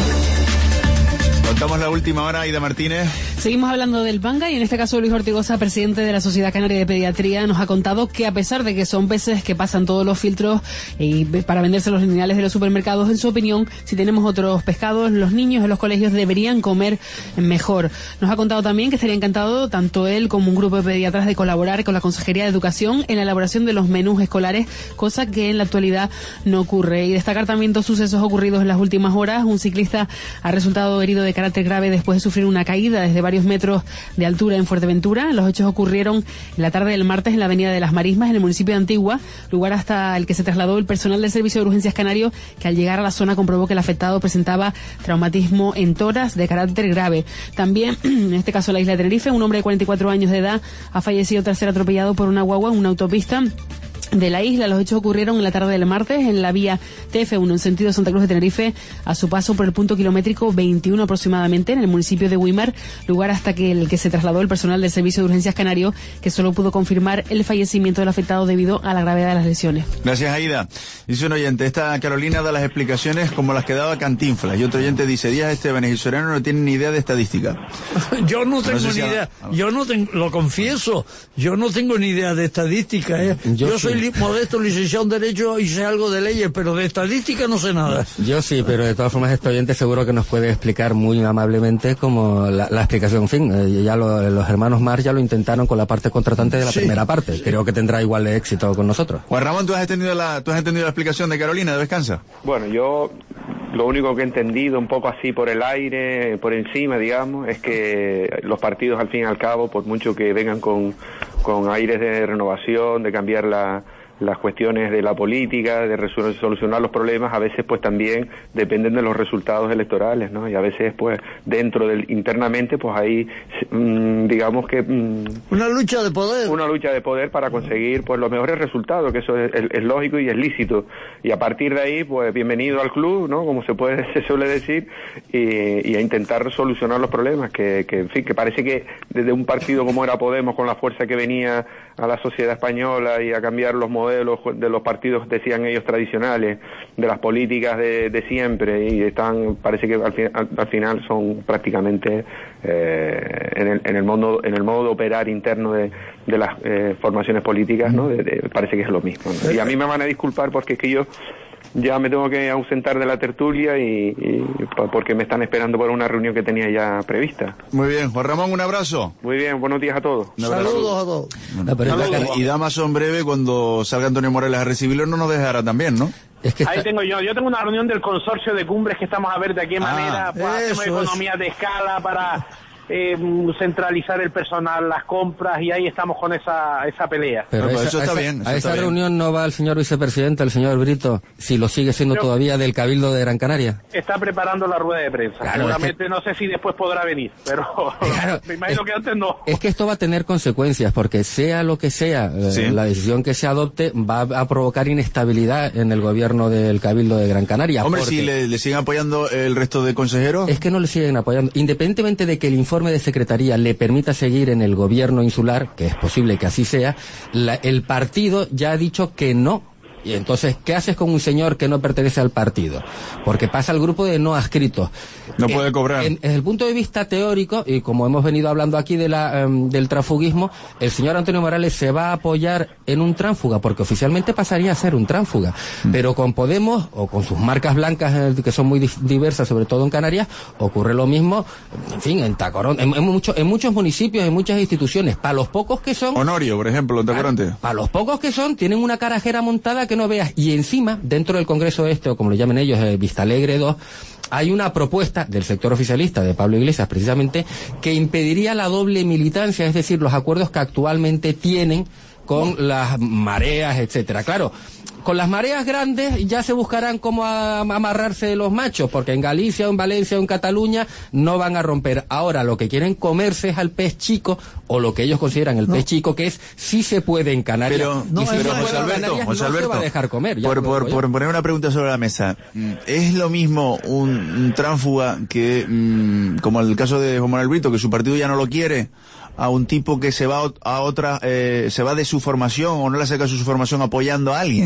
Contamos la última hora, Aida Martínez. Seguimos hablando del panga y en este caso Luis Ortigosa, presidente de la Sociedad Canaria de Pediatría, nos ha contado que a pesar de que son peces que pasan todos los filtros y para venderse los lineales de los supermercados, en su opinión, si tenemos otros pescados, los niños en los colegios deberían comer mejor. Nos ha contado también que estaría encantado, tanto él como un grupo de pediatras, de colaborar con la Consejería de Educación en la elaboración de los menús escolares, cosa que en la actualidad no ocurre. Y destacar también dos sucesos ocurridos en las últimas horas. Un ciclista ha resultado herido de carácter grave después de sufrir una caída desde varios metros de altura en Fuerteventura. Los hechos ocurrieron en la tarde del martes en la avenida de las Marismas, en el municipio de Antigua, lugar hasta el que se trasladó el personal del Servicio de Urgencias Canario, que al llegar a la zona comprobó que el afectado presentaba traumatismo en tórax de carácter grave. También, en este caso en la isla de Tenerife, un hombre de 44 años de edad ha fallecido tras ser atropellado por una guagua en una autopista de la isla. Los hechos ocurrieron en la tarde del martes en la vía TF1 en sentido Santa Cruz de Tenerife, a su paso por el punto kilométrico 21 aproximadamente, en el municipio de Guimar, lugar hasta que el que se trasladó el personal del Servicio de Urgencias Canario, que solo pudo confirmar el fallecimiento del afectado debido a la gravedad de las lesiones. Gracias, Aida. Dice un oyente, esta Carolina da las explicaciones como las que daba Cantinflas, y otro oyente dice, Díaz Estebanes y Soriano no tienen ni idea de estadística. Yo no tengo ni idea, lo confieso, yo no tengo ni idea de estadística, Yo soy modesto licenciado en Derecho y sé algo de leyes, pero de estadística no sé nada. Yo sí, pero de todas formas este oyente seguro que nos puede explicar muy amablemente como la explicación. En fin, ya los hermanos Mar ya lo intentaron con la parte contratante de la primera parte. Creo que tendrá igual de éxito con nosotros. Juan Ramón, ¿tú has entendido la explicación de Carolina de Descansa? Bueno, yo lo único que he entendido un poco así por el aire, por encima, digamos, es que los partidos al fin y al cabo, por mucho que vengan con aires de renovación, de cambiar las cuestiones de la política, de solucionar los problemas, a veces pues también dependen de los resultados electorales, ¿no? Y a veces pues internamente pues hay digamos que una lucha de poder para conseguir pues los mejores resultados, que eso es lógico y es lícito, y a partir de ahí pues bienvenido al club, ¿no? Como se suele decir, y a intentar solucionar los problemas que en fin, que parece que desde un partido como era Podemos, con la fuerza que venía a la sociedad española y a cambiar los modelos de los partidos, decían ellos, tradicionales, de las políticas de siempre, y parece que al final son prácticamente en el modo de operar interno de las formaciones políticas, ¿no? Parece que es lo mismo, ¿no? Y a mí me van a disculpar porque es que yo ya me tengo que ausentar de la tertulia y porque me están esperando por una reunión que tenía ya prevista. Muy bien, Juan Ramón, un abrazo. Muy bien, buenos días a todos. Saludos a todos. Y Damaso en breve, cuando salga Antonio Morales a recibirlo, no nos dejará también, ¿no? Ahí tengo yo tengo una reunión del consorcio de cumbres que estamos a ver de qué manera pues, hacemos economías de escala para centralizar el personal, las compras, y ahí estamos con esa pelea. Pero eso está bien. A esa reunión no va el señor vicepresidente, el señor Brito, si lo sigue siendo todavía del Cabildo de Gran Canaria. Está preparando la rueda de prensa. Claro, seguramente no sé si después podrá venir, pero me imagino que antes no. Es que esto va a tener consecuencias, porque sea lo que sea, la decisión que se adopte va a provocar inestabilidad en el gobierno del Cabildo de Gran Canaria. Hombre, si le siguen apoyando el resto de consejeros. Es que no le siguen apoyando. Independientemente de que el informe de secretaría le permita seguir en el gobierno insular, que es posible que así sea, el partido ya ha dicho que no. Y entonces, ¿qué haces con un señor que no pertenece al partido? Porque pasa al grupo de no adscritos. No puede cobrar. Desde el punto de vista teórico, y como hemos venido hablando aquí del transfugismo, el señor Antonio Morales se va a apoyar en un tránsfuga, porque oficialmente pasaría a ser un tránsfuga. Pero con Podemos, o con sus marcas blancas, que son muy diversas, sobre todo en Canarias, ocurre lo mismo, en fin, en Tacorón, en muchos municipios, en muchas instituciones. Para los pocos que son... Honorio, por ejemplo, en Tacoronte. Para los pocos que son, tienen una carajera montada que no veas. Y encima, dentro del Congreso o como lo llaman ellos, Vistalegre 2, hay una propuesta del sector oficialista de Pablo Iglesias, precisamente, que impediría la doble militancia, es decir, los acuerdos que actualmente tienen con las mareas, etcétera. Claro, con las mareas grandes ya se buscarán cómo amarrarse los machos, porque en Galicia, o en Valencia, o en Cataluña no van a romper. Ahora lo que quieren comerse es al pez chico, o lo que ellos consideran el pez chico, que es si se puede en Canarias. Pero José Alberto, se va a dejar comer. Por poner una pregunta sobre la mesa, ¿es lo mismo un tránsfuga que, como el caso de Juan Manuel Brito, que su partido ya no lo quiere, a un tipo que se va a otra, se va de su formación o no le hace caso a su formación apoyando a alguien?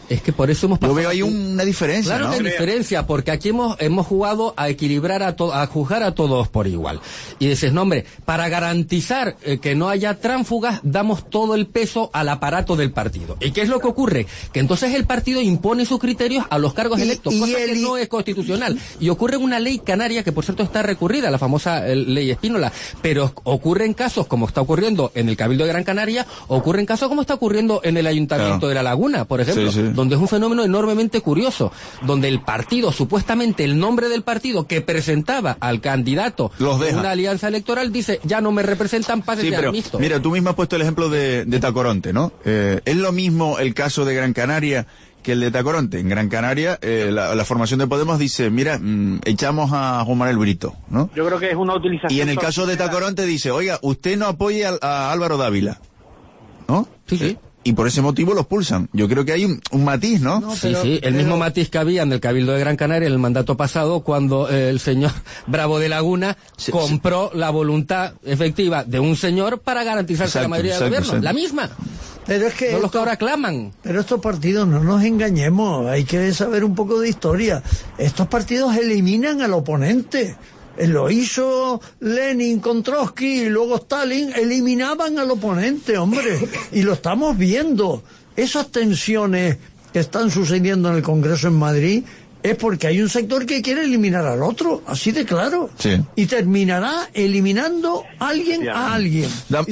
Es que por eso hemos pasado. Yo veo ahí una diferencia. Claro, ¿no? Que hay diferencia, porque aquí hemos jugado a equilibrar a juzgar a todos por igual. Y dices, no hombre, para garantizar que no haya tránsfugas, damos todo el peso al aparato del partido. ¿Y qué es lo que ocurre? Que entonces el partido impone sus criterios a los cargos electos, cosa que no es constitucional. Y ocurre una ley canaria, que por cierto está recurrida, la famosa ley Espínola, pero ocurre en casos como está ocurriendo en el Cabildo de Gran Canaria, ocurre en casos como está ocurriendo en el Ayuntamiento de La Laguna, por ejemplo, donde es un fenómeno enormemente curioso, donde el partido, supuestamente el nombre del partido que presentaba al candidato de una alianza electoral, dice, ya no me representan, pásense al mixto. Mira, tú mismo has puesto el ejemplo de Tacoronte, ¿no? ¿Es lo mismo el caso de Gran Canaria que el de Tacoronte? En Gran Canaria, la formación de Podemos dice, mira, echamos a Juan Manuel Brito, ¿no? Yo creo que es una utilización... Y en el caso de Tacoronte dice, oiga, usted no apoya a Álvaro Dávila, ¿no? Sí. Y por ese motivo los pulsan. Yo creo que hay un matiz, ¿no? Sí, el mismo matiz que había en el Cabildo de Gran Canaria en el mandato pasado, cuando el señor Bravo de Laguna compró la voluntad efectiva de un señor para garantizarse la mayoría del gobierno. La misma. Pero es que no los que ahora claman. Pero estos partidos, no nos engañemos, hay que saber un poco de historia. Estos partidos eliminan al oponente. Lo hizo Lenin con Trotsky y luego Stalin, eliminaban al oponente, hombre, y lo estamos viendo. Esas tensiones que están sucediendo en el Congreso en Madrid es porque hay un sector que quiere eliminar al otro, así de claro. Sí. Y terminará eliminando alguien a alguien.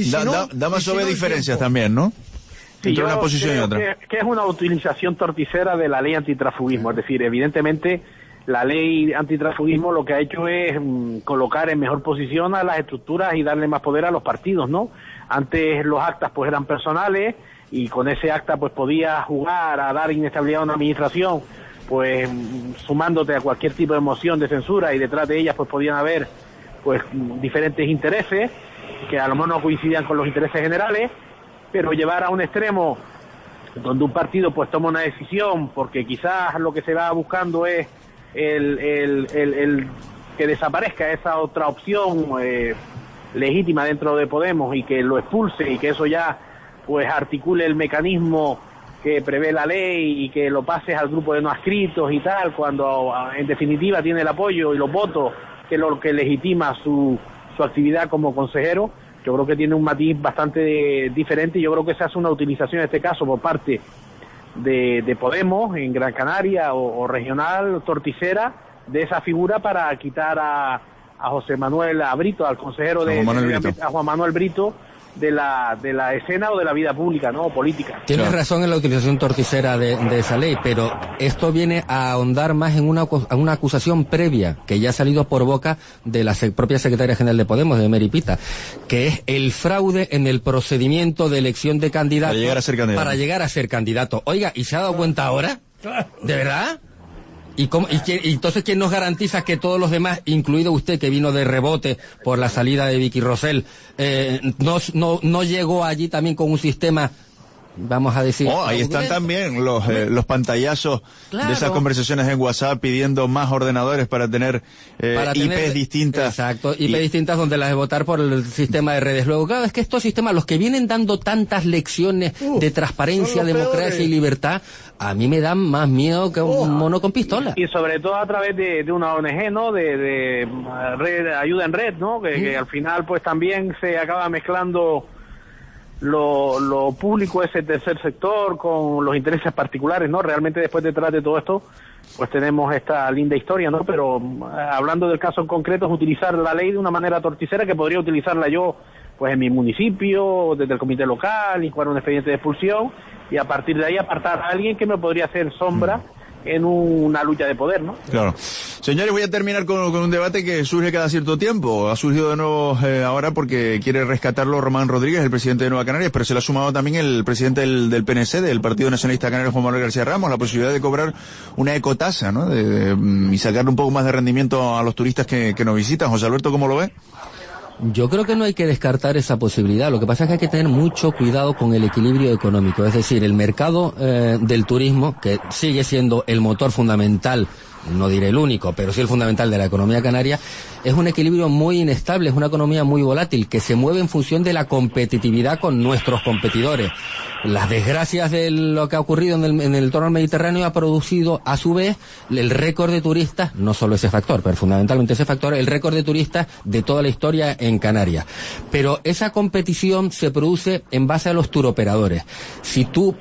Da más sobre diferencias también, ¿no? Entre una posición y otra. Que es una utilización torticera de la ley antitransfugismo, es decir, evidentemente la ley antitransfugismo lo que ha hecho es colocar en mejor posición a las estructuras y darle más poder a los partidos, ¿no? Antes los actas pues eran personales y con ese acta pues podías jugar a dar inestabilidad a una administración, pues sumándote a cualquier tipo de moción de censura, y detrás de ellas pues podían haber pues diferentes intereses que a lo mejor no coincidían con los intereses generales, pero llevar a un extremo donde un partido pues toma una decisión porque quizás lo que se va buscando es el que desaparezca esa otra opción legítima dentro de Podemos y que lo expulse y que eso ya pues articule el mecanismo que prevé la ley y que lo pases al grupo de no adscritos y tal, cuando en definitiva tiene el apoyo y los votos, que es lo que legitima su actividad como consejero. Yo creo que tiene un matiz bastante diferente y yo creo que se hace una utilización en este caso por parte de Podemos en Gran Canaria o regional torticera de esa figura para quitar a José Manuel Brito, al consejero a Juan Manuel Brito de la escena o de la vida pública, ¿no? O política. Tienes razón en la utilización torticera de esa ley, pero esto viene a ahondar más en una acusación previa que ya ha salido por boca de la propia secretaria general de Podemos, de Mary Pita, que es el fraude en el procedimiento de elección de candidato para llegar a ser candidato. Oiga, ¿y se ha dado cuenta ahora? ¿De verdad? ¿Y entonces quién nos garantiza que todos los demás, incluido usted que vino de rebote por la salida de Vicky Rosell, no llegó allí también con un sistema, vamos a decir... ahí están también los pantallazos de esas conversaciones en WhatsApp pidiendo más ordenadores para tener IPs distintas. Exacto, IPs distintas donde las de votar por el sistema de redes. Luego, claro, es que estos sistemas, los que vienen dando tantas lecciones de transparencia, democracia y libertad, a mí me dan más miedo que un mono con pistola. Y sobre todo a través de una ONG, ¿no? De red, ayuda en red, ¿no? Que al final pues también se acaba mezclando lo público, ese tercer sector, con los intereses particulares, ¿no? Realmente después detrás de todo esto pues tenemos esta linda historia, ¿no? Pero hablando del caso en concreto, es utilizar la ley de una manera torticera que podría utilizarla yo pues en mi municipio, desde el comité local, y jugar un expediente de expulsión y a partir de ahí apartar a alguien que me podría hacer sombra en una lucha de poder, ¿no? Claro. Señores, voy a terminar con un debate que surge cada cierto tiempo. Ha surgido de nuevo ahora porque quiere rescatarlo Román Rodríguez, el presidente de Nueva Canarias, pero se le ha sumado también el presidente del PNC, del Partido Nacionalista Canario, Juan Manuel García Ramos, la posibilidad de cobrar una ecotasa, ¿no? Y sacarle un poco más de rendimiento a los turistas que nos visitan. José Alberto, ¿cómo lo ve? Yo creo que no hay que descartar esa posibilidad. Lo que pasa es que hay que tener mucho cuidado con el equilibrio económico. Es decir, el mercado del turismo, que sigue siendo el motor fundamental no diré el único, pero sí el fundamental de la economía canaria, es un equilibrio muy inestable, es una economía muy volátil, que se mueve en función de la competitividad con nuestros competidores. Las desgracias de lo que ha ocurrido en el entorno del Mediterráneo ha producido, a su vez, el récord de turistas, no solo ese factor, pero fundamentalmente ese factor, el récord de turistas de toda la historia en Canarias. Pero esa competición se produce en base a los turoperadores. Si tú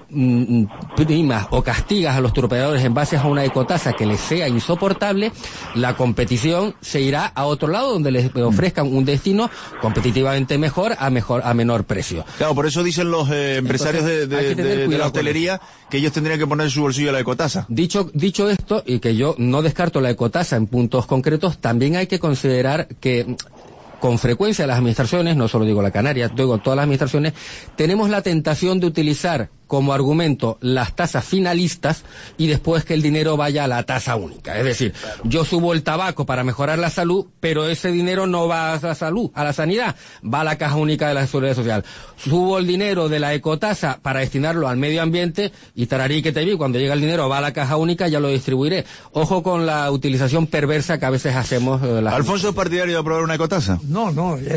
primas o castigas a los turoperadores en base a una ecotasa que les sea insoportable, la competición se irá a otro lado donde les ofrezcan un destino competitivamente mejor a menor precio. Claro, por eso dicen los empresarios de la hostelería que ellos tendrían que poner su bolsillo la ecotasa. Dicho esto, y que yo no descarto la ecotasa en puntos concretos, también hay que considerar que con frecuencia las administraciones, no solo digo la Canaria, digo todas las administraciones, tenemos la tentación de utilizar como argumento las tasas finalistas y después que el dinero vaya a la tasa única. Es decir, yo subo el tabaco para mejorar la salud, pero ese dinero no va a la salud, a la sanidad, va a la caja única de la seguridad social. Subo el dinero de la ecotasa para destinarlo al medio ambiente y tararí que te vi, cuando llega el dinero va a la caja única, ya lo distribuiré. Ojo con la utilización perversa que a veces hacemos. ¿Alfonso es partidario de aprobar una ecotasa? No,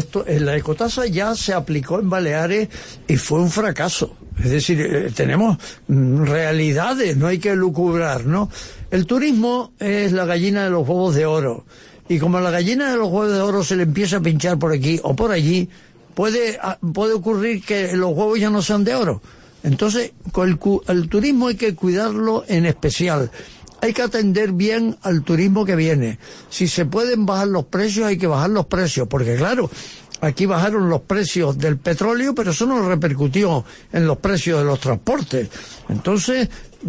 la ecotasa ya se aplicó en Baleares y fue un fracaso. Es decir, tenemos realidades, no hay que lucubrar, ¿no? El turismo es la gallina de los huevos de oro. Y como a la gallina de los huevos de oro se le empieza a pinchar por aquí o por allí, puede ocurrir que los huevos ya no sean de oro. Entonces, con el turismo hay que cuidarlo en especial. Hay que atender bien al turismo que viene. Si se pueden bajar los precios, hay que bajar los precios, porque claro, aquí bajaron los precios del petróleo, pero eso no repercutió en los precios de los transportes. Entonces,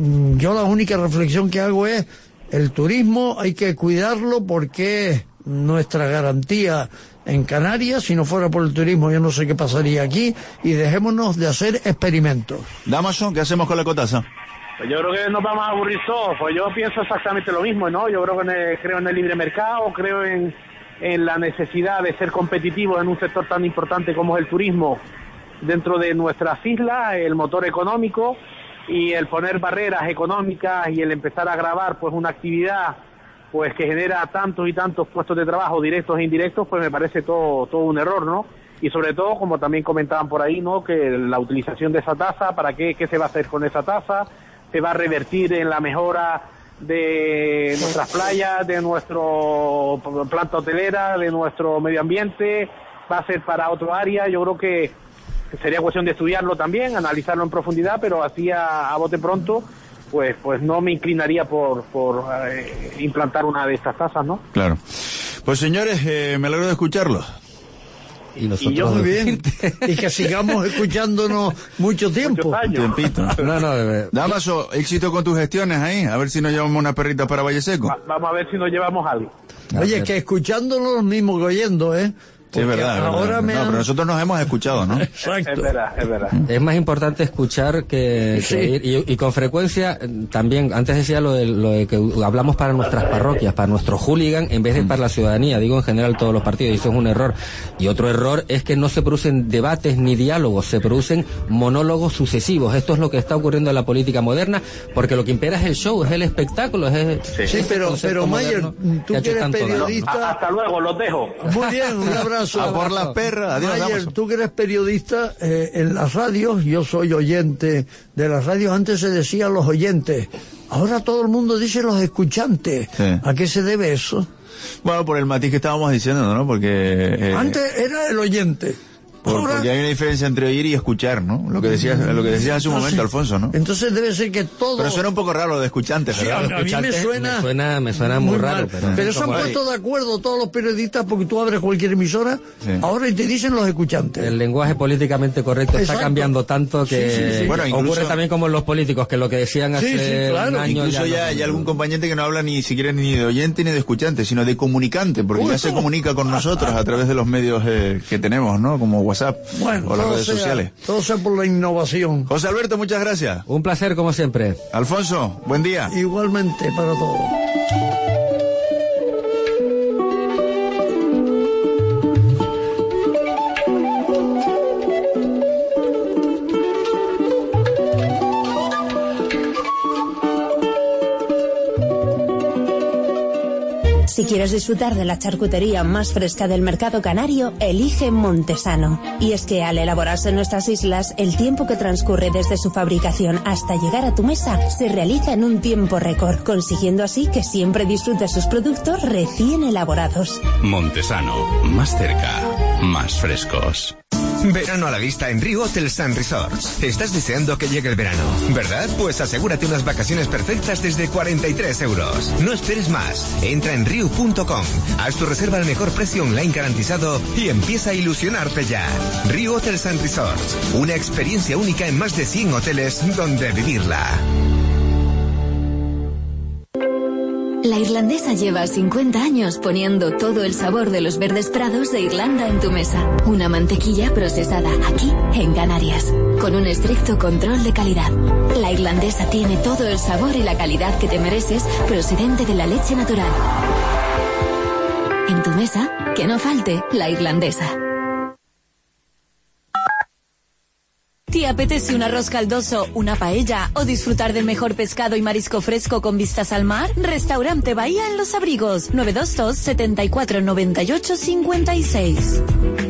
yo la única reflexión que hago es, el turismo hay que cuidarlo porque es nuestra garantía en Canarias. Si no fuera por el turismo, yo no sé qué pasaría aquí, y dejémonos de hacer experimentos. Damaso, ¿qué hacemos con la ecotasa? Pues yo creo que nos vamos a aburrir todos, pues yo pienso exactamente lo mismo, ¿no? Yo creo en el libre mercado, creo en la necesidad de ser competitivos en un sector tan importante como es el turismo dentro de nuestras islas, el motor económico, y el poner barreras económicas y el empezar a gravar pues una actividad pues que genera tantos y tantos puestos de trabajo directos e indirectos, pues me parece todo un error, ¿no? Y sobre todo, como también comentaban por ahí, ¿no?, que la utilización de esa tasa, ¿para qué se va a hacer con esa tasa? ¿Se va a revertir en la mejora de nuestras playas, de nuestro planta hotelera, de nuestro medio ambiente? ¿Va a ser para otro área? Yo creo que sería cuestión de estudiarlo también, analizarlo en profundidad, pero así a bote pronto, pues no me inclinaría por implantar una de estas tasas, ¿no? Claro. Pues señores, me alegro de escucharlos. Y yo muy bien. Y que sigamos escuchándonos mucho tiempo. Tiempito. Damaso, éxito con tus gestiones ahí. A ver si nos llevamos una perrita para Valle Seco. Vamos a ver si nos llevamos algo. Oye, que escuchándonos los mismos que oyendo, ¿eh? Sí, es verdad. Ahora pero nosotros nos hemos escuchado, ¿no? Exacto. Es verdad. Es más importante escuchar que oír. Y con frecuencia, también, antes decía lo de que hablamos para nuestras parroquias, para nuestros hooligans, en vez de para la ciudadanía. Digo en general todos los partidos, y eso es un error. Y otro error es que no se producen debates ni diálogos, se producen monólogos sucesivos. Esto es lo que está ocurriendo en la política moderna, porque lo que impera es el show, es el espectáculo. Sí, pero Mayer, tú que eres periodista... Hasta luego, los dejo. Muy bien, un abrazo. A por las perras. Adiós, Mayer, tú que eres periodista, en las radios, yo soy oyente de las radios, antes se decía los oyentes, ahora todo el mundo dice los escuchantes. Sí. ¿A qué se debe eso? Bueno, por el matiz que estábamos diciendo, ¿no? Porque... antes era el oyente. Porque hay una diferencia entre oír y escuchar, ¿no? Lo que decías en su momento, Alfonso, ¿no? Entonces debe ser que todo... Pero suena un poco raro lo de escuchantes, ¿verdad? Sí, a mí me suena muy raro. Pero se han puesto de acuerdo todos los periodistas, porque tú abres cualquier emisora, ahora y te dicen los escuchantes. El lenguaje políticamente correcto está cambiando tanto que Bueno, incluso... ocurre también como en los políticos, que lo que decían hace un año... Incluso ya hay algún compañero que no habla ni siquiera ni de oyente ni de escuchante, sino de comunicante, porque ya se comunica con nosotros a través de los medios que tenemos, ¿no? Como WhatsApp. Bueno, o las redes sociales. Todo sea por la innovación. José Alberto, muchas gracias. Un placer, como siempre. Alfonso, buen día. Igualmente para todos. Si quieres disfrutar de la charcutería más fresca del mercado canario, elige Montesano. Y es que al elaborarse en nuestras islas, el tiempo que transcurre desde su fabricación hasta llegar a tu mesa se realiza en un tiempo récord, consiguiendo así que siempre disfrutes sus productos recién elaborados. Montesano, más cerca, más frescos. Verano a la vista en Riu Hotels & Resorts. Estás deseando que llegue el verano, ¿verdad? Pues asegúrate unas vacaciones perfectas desde 43 euros. No esperes más. Entra en riu.com, haz tu reserva al mejor precio online garantizado y empieza a ilusionarte ya. Riu Hotels & Resorts. Una experiencia única en más de 100 hoteles donde vivirla. La Irlandesa lleva 50 años poniendo todo el sabor de los verdes prados de Irlanda en tu mesa. Una mantequilla procesada aquí, en Canarias, con un estricto control de calidad. La Irlandesa tiene todo el sabor y la calidad que te mereces, procedente de la leche natural. En tu mesa, que no falte la Irlandesa. ¿Te apetece un arroz caldoso, una paella o disfrutar del mejor pescado y marisco fresco con vistas al mar? Restaurante Bahía en Los Abrigos, 922 74 98 56.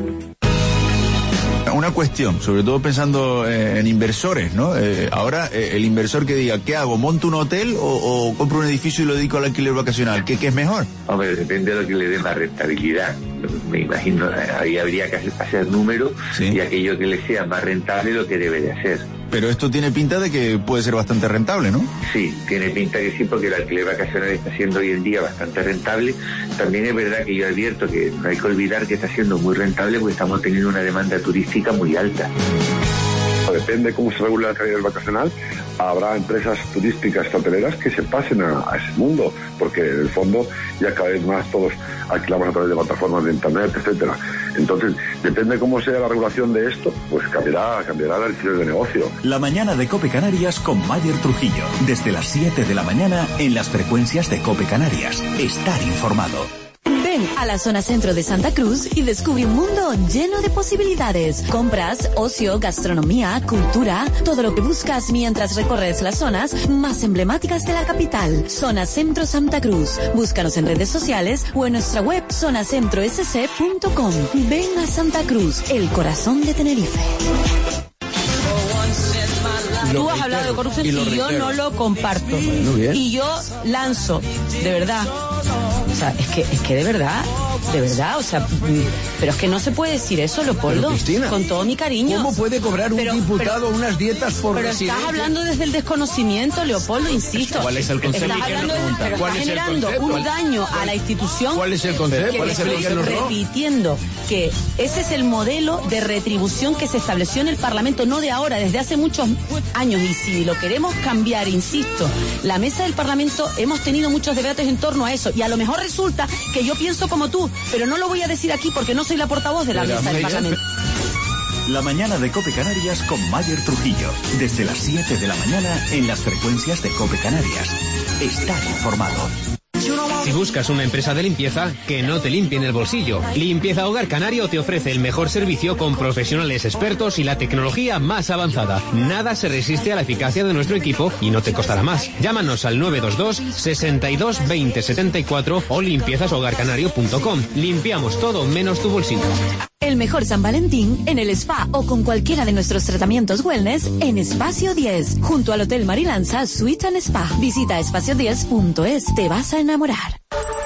Una cuestión, sobre todo pensando en inversores, ¿no? Ahora, el inversor que diga, ¿qué hago? ¿Monto un hotel o compro un edificio y lo dedico al alquiler vacacional? ¿Qué es mejor? Hombre, depende de lo que le dé más rentabilidad. Me imagino, ahí habría que hacer números, ¿sí? Y aquello que le sea más rentable lo que debe de hacer. Pero esto tiene pinta de que puede ser bastante rentable, ¿no? Sí, tiene pinta que sí, porque el alquiler vacacional está siendo hoy en día bastante rentable. También es verdad que yo advierto que no hay que olvidar que está siendo muy rentable porque estamos teniendo una demanda turística muy alta. Depende cómo se regula el alquiler vacacional, habrá empresas turísticas hoteleras que se pasen a ese mundo, porque en el fondo ya cada vez más todos alquilamos a través de plataformas de internet, etcétera. Entonces, depende cómo sea la regulación de esto, pues cambiará el alquiler de negocio. La mañana de COPE Canarias con Mayer Trujillo, desde las 7 de la mañana en las frecuencias de COPE Canarias. Estar informado. Ven a la zona centro de Santa Cruz y descubre un mundo lleno de posibilidades. Compras, ocio, gastronomía, cultura, todo lo que buscas mientras recorres las zonas más emblemáticas de la capital. Zona Centro Santa Cruz. Búscanos en redes sociales o en nuestra web zonacentrosc.com. Ven a Santa Cruz, el corazón de Tenerife. Tú has hablado de corrupción y yo no lo comparto. Y yo lanzo, de verdad. O sea, es que de verdad, o sea, pero es que no se puede decir eso, Leopoldo, con todo mi cariño. ¿Cómo puede cobrar un diputado unas dietas por residencia? Estás hablando desde el desconocimiento, Leopoldo, insisto. ¿Cuál es el concepto? Estás generando un daño a la institución. ¿Cuál es el concepto? ¿Cuál es el concepto? Repitiendo que ese es el modelo de retribución que se estableció en el Parlamento, no de ahora, desde hace muchos años. Y si lo queremos cambiar, insisto, la mesa del Parlamento hemos tenido muchos debates en torno a eso. Y a lo mejor resulta que yo pienso como tú, pero no lo voy a decir aquí porque no soy la portavoz de la mesa del Parlamento. La mañana de COPE Canarias con Mayer Trujillo, desde las 7 de la mañana en las frecuencias de COPE Canarias. Estar informado. Si buscas una empresa de limpieza, que no te limpien el bolsillo. Limpieza Hogar Canario te ofrece el mejor servicio con profesionales expertos y la tecnología más avanzada. Nada se resiste a la eficacia de nuestro equipo y no te costará más. Llámanos al 922 62 20 74 o limpiezashogarcanario.com. Limpiamos todo menos tu bolsillo. El mejor San Valentín en el spa o con cualquiera de nuestros tratamientos wellness en Espacio 10, junto al Hotel Marilanza Suite and Spa. Visita espacio10.es, te vas a enamorar.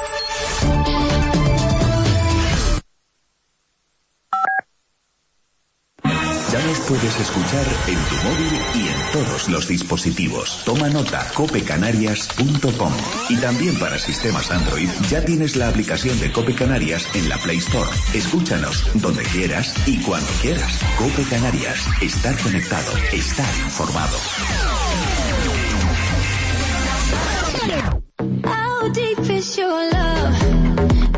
Ya nos puedes escuchar en tu móvil y en todos los dispositivos. Toma nota, copecanarias.com. Y también para sistemas Android ya tienes la aplicación de Cope Canarias en la Play Store. Escúchanos donde quieras y cuando quieras. Cope Canarias. Estar conectado. Estar informado.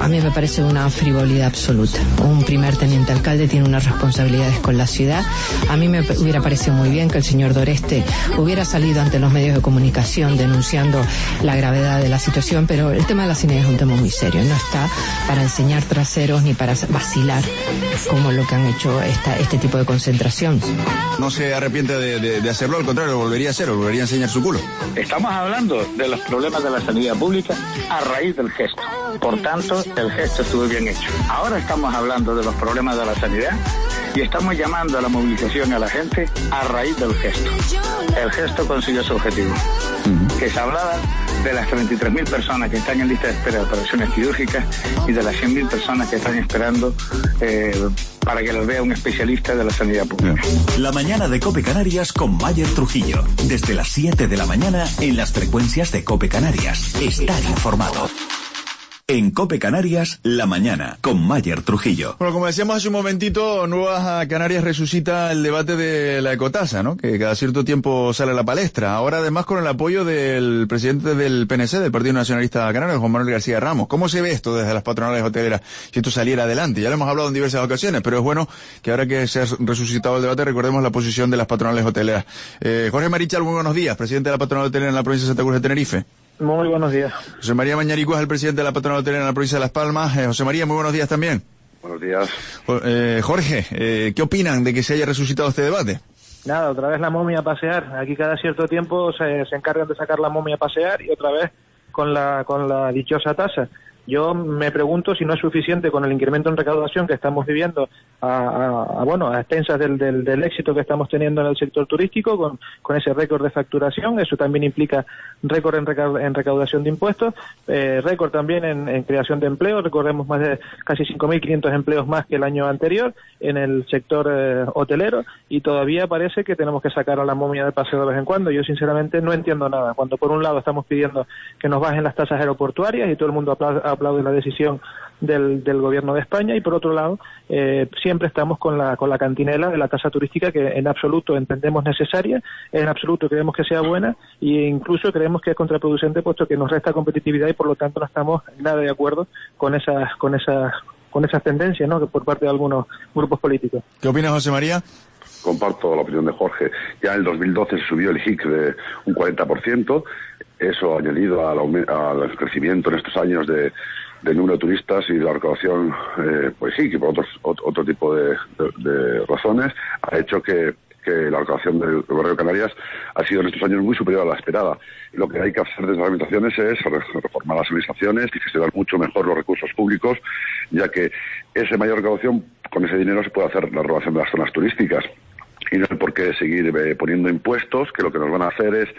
mí me parece una frivolidad absoluta. Un primer teniente alcalde tiene unas responsabilidades con la ciudad. A mí me hubiera parecido muy bien que el señor Doreste hubiera salido ante los medios de comunicación denunciando la gravedad de la situación, pero el tema de la CNE es un tema muy serio. No está para enseñar traseros ni para vacilar como lo que han hecho este tipo de concentración. No se arrepiente de hacerlo, al contrario, lo volvería a hacer, volvería a enseñar su culo. Estamos hablando de los problemas de la sanidad pública a raíz del gesto. Por tanto, el gesto estuvo bien hecho. Ahora estamos hablando de los problemas de la sanidad y estamos llamando a la movilización a la gente a raíz del gesto. El gesto consiguió su objetivo, que se hablaba de las 33.000 personas que están en lista de espera de operaciones quirúrgicas y de las 100.000 personas que están esperando para que los vea un especialista de la sanidad pública. La mañana de COPE Canarias con Mayer Trujillo. Desde las 7 de la mañana en las frecuencias de COPE Canarias. Estar informado. En COPE Canarias, la mañana, con Mayer Trujillo. Bueno, como decíamos hace un momentito, Nuevas Canarias resucita el debate de la ecotasa, ¿no? Que cada cierto tiempo sale a la palestra. Ahora, además, con el apoyo del presidente del PNC, del Partido Nacionalista Canario, Juan Manuel García Ramos. ¿Cómo se ve esto desde las patronales hoteleras si esto saliera adelante? Ya lo hemos hablado en diversas ocasiones, pero es bueno que ahora que se ha resucitado el debate, recordemos la posición de las patronales hoteleras. Jorge Marichal, muy buenos días, presidente de la patronal hotelera en la provincia de Santa Cruz de Tenerife. Muy buenos días. José María Mañarico es el presidente de la patronal hotelera en la provincia de Las Palmas. José María, muy buenos días también. Buenos días. Jorge, ¿qué opinan de que se haya resucitado este debate? Nada, otra vez la momia a pasear. Aquí cada cierto tiempo se encargan de sacar la momia a pasear y otra vez con la dichosa tasa. Yo me pregunto si no es suficiente con el incremento en recaudación que estamos viviendo a expensas del éxito que estamos teniendo en el sector turístico con ese récord de facturación. Eso también implica récord en recaudación de impuestos, récord también en creación de empleo. Recordemos más de casi 5.500 empleos más que el año anterior en el sector hotelero, y todavía parece que tenemos que sacar a la momia de paseo de vez en cuando. Yo sinceramente no entiendo nada. Cuando por un lado estamos pidiendo que nos bajen las tasas aeroportuarias y todo el mundo aplaude la decisión del gobierno de España, y por otro lado siempre estamos con la cantinela de la tasa turística, que en absoluto entendemos necesaria, en absoluto creemos que sea buena, e incluso creemos que es contraproducente, puesto que nos resta competitividad y por lo tanto no estamos nada de acuerdo con esas tendencias, ¿no?, que por parte de algunos grupos políticos. ¿Qué opinas, José María? Comparto la opinión de Jorge. Ya en el 2012 se subió el HIC de un 40%. Eso añadido al crecimiento en estos años del número de turistas y de la recaudación, pues sí, que por otro tipo de razones, ha hecho que la recaudación del barrio de Canarias ha sido en estos años muy superior a la esperada. Y lo que hay que hacer desde las administraciones es reformar las administraciones y gestionar mucho mejor los recursos públicos, ya que esa mayor recaudación, con ese dinero se puede hacer la renovación de las zonas turísticas. Y no hay por qué seguir poniendo impuestos, que lo que nos van a hacer es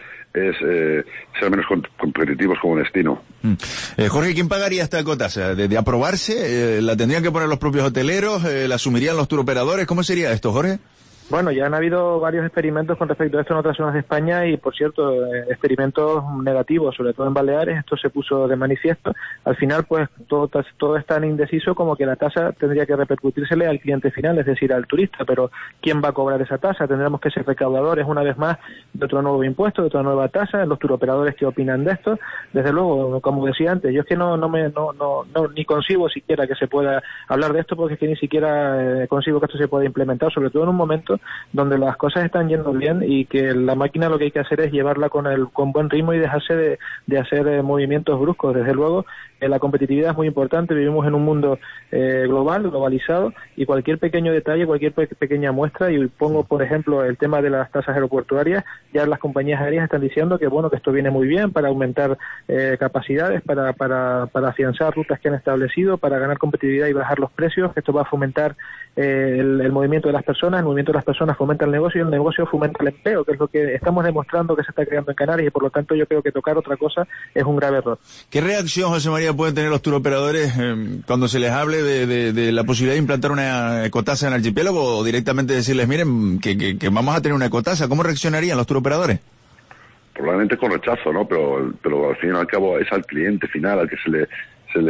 ser menos competitivos como destino. Jorge, ¿quién pagaría esta ecotasa? ¿De aprobarse? ¿La tendrían que poner los propios hoteleros? ¿La asumirían los turoperadores? ¿Cómo sería esto, Jorge? Bueno, ya han habido varios experimentos con respecto a esto en otras zonas de España y, por cierto, experimentos negativos, sobre todo en Baleares. Esto se puso de manifiesto. Al final, pues, todo es tan indeciso como que la tasa tendría que repercutírsele al cliente final, es decir, al turista. Pero, ¿quién va a cobrar esa tasa? Tendremos que ser recaudadores, una vez más, de otro nuevo impuesto, de otra nueva tasa. Los turoperadores, ¿qué opinan de esto? Desde luego, como decía antes, yo es que no ni concibo siquiera que se pueda hablar de esto, porque es que ni siquiera concibo que esto se pueda implementar, sobre todo en un momento donde las cosas están yendo bien y que la máquina lo que hay que hacer es llevarla con buen ritmo y dejarse de hacer movimientos bruscos. Desde luego, la competitividad es muy importante. Vivimos en un mundo globalizado, y cualquier pequeño detalle, cualquier pequeña muestra, y pongo por ejemplo el tema de las tasas aeroportuarias. Ya las compañías aéreas están diciendo que que esto viene muy bien para aumentar capacidades, para afianzar rutas que han establecido, para ganar competitividad y bajar los precios, que esto va a fomentar el movimiento de las personas. El movimiento de las personas fomenta el negocio, y el negocio fomenta el empleo, que es lo que estamos demostrando que se está creando en Canarias, y por lo tanto yo creo que tocar otra cosa es un grave error. ¿Qué reacción, José María, pueden tener los turoperadores cuando se les hable de la posibilidad de implantar una ecotasa en el archipiélago, o directamente decirles, miren, que vamos a tener una ecotasa? ¿Cómo reaccionarían los turoperadores? Probablemente con rechazo, ¿no? Pero al fin y al cabo es al cliente final al que se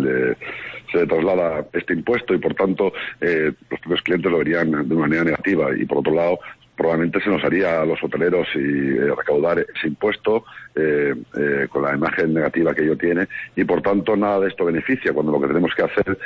le traslada este impuesto, y por tanto los propios clientes lo verían de una manera negativa. Y por otro lado, probablemente se nos haría a los hoteleros y recaudar ese impuesto con la imagen negativa que ello tiene, y por tanto nada de esto beneficia, cuando lo que tenemos que hacer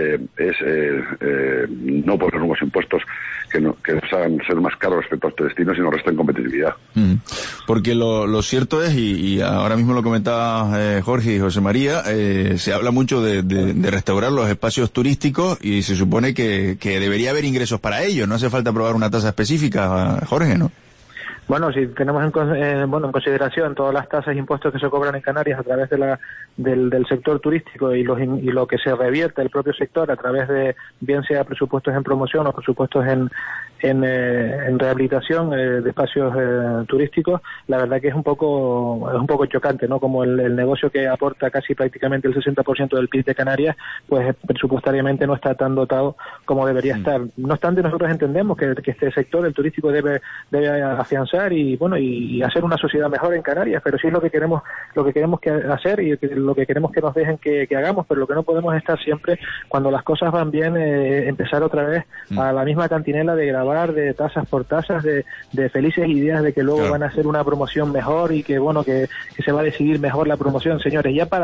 es no poner nuevos impuestos que nos hagan ser más caros respecto a este destino, sino resten competitividad. Porque lo cierto es, y ahora mismo lo comentaba Jorge y José María, se habla mucho de restaurar los espacios turísticos y se supone que debería haber ingresos para ello. No hace falta aprobar una tasa específica, Jorge, ¿no? Bueno, si tenemos en consideración todas las tasas e impuestos que se cobran en Canarias a través del sector turístico y lo que se revierte el propio sector a través de, bien sea presupuestos en promoción o presupuestos en rehabilitación de espacios turísticos, la verdad que es un poco chocante, ¿no? Como el negocio que aporta casi prácticamente el 60% del PIB de Canarias, pues presupuestariamente no está tan dotado como debería estar. No obstante, nosotros entendemos que este sector, el turístico, debe afianzar y hacer una sociedad mejor en Canarias, pero sí es lo que queremos hacer y lo que queremos que nos dejen que hagamos, pero lo que no podemos estar siempre, cuando las cosas van bien, empezar otra vez a la misma cantinela de grabar de tasas por tasas, de felices ideas de que luego van a hacer una promoción mejor y que se va a decidir mejor la promoción. Señores, ya para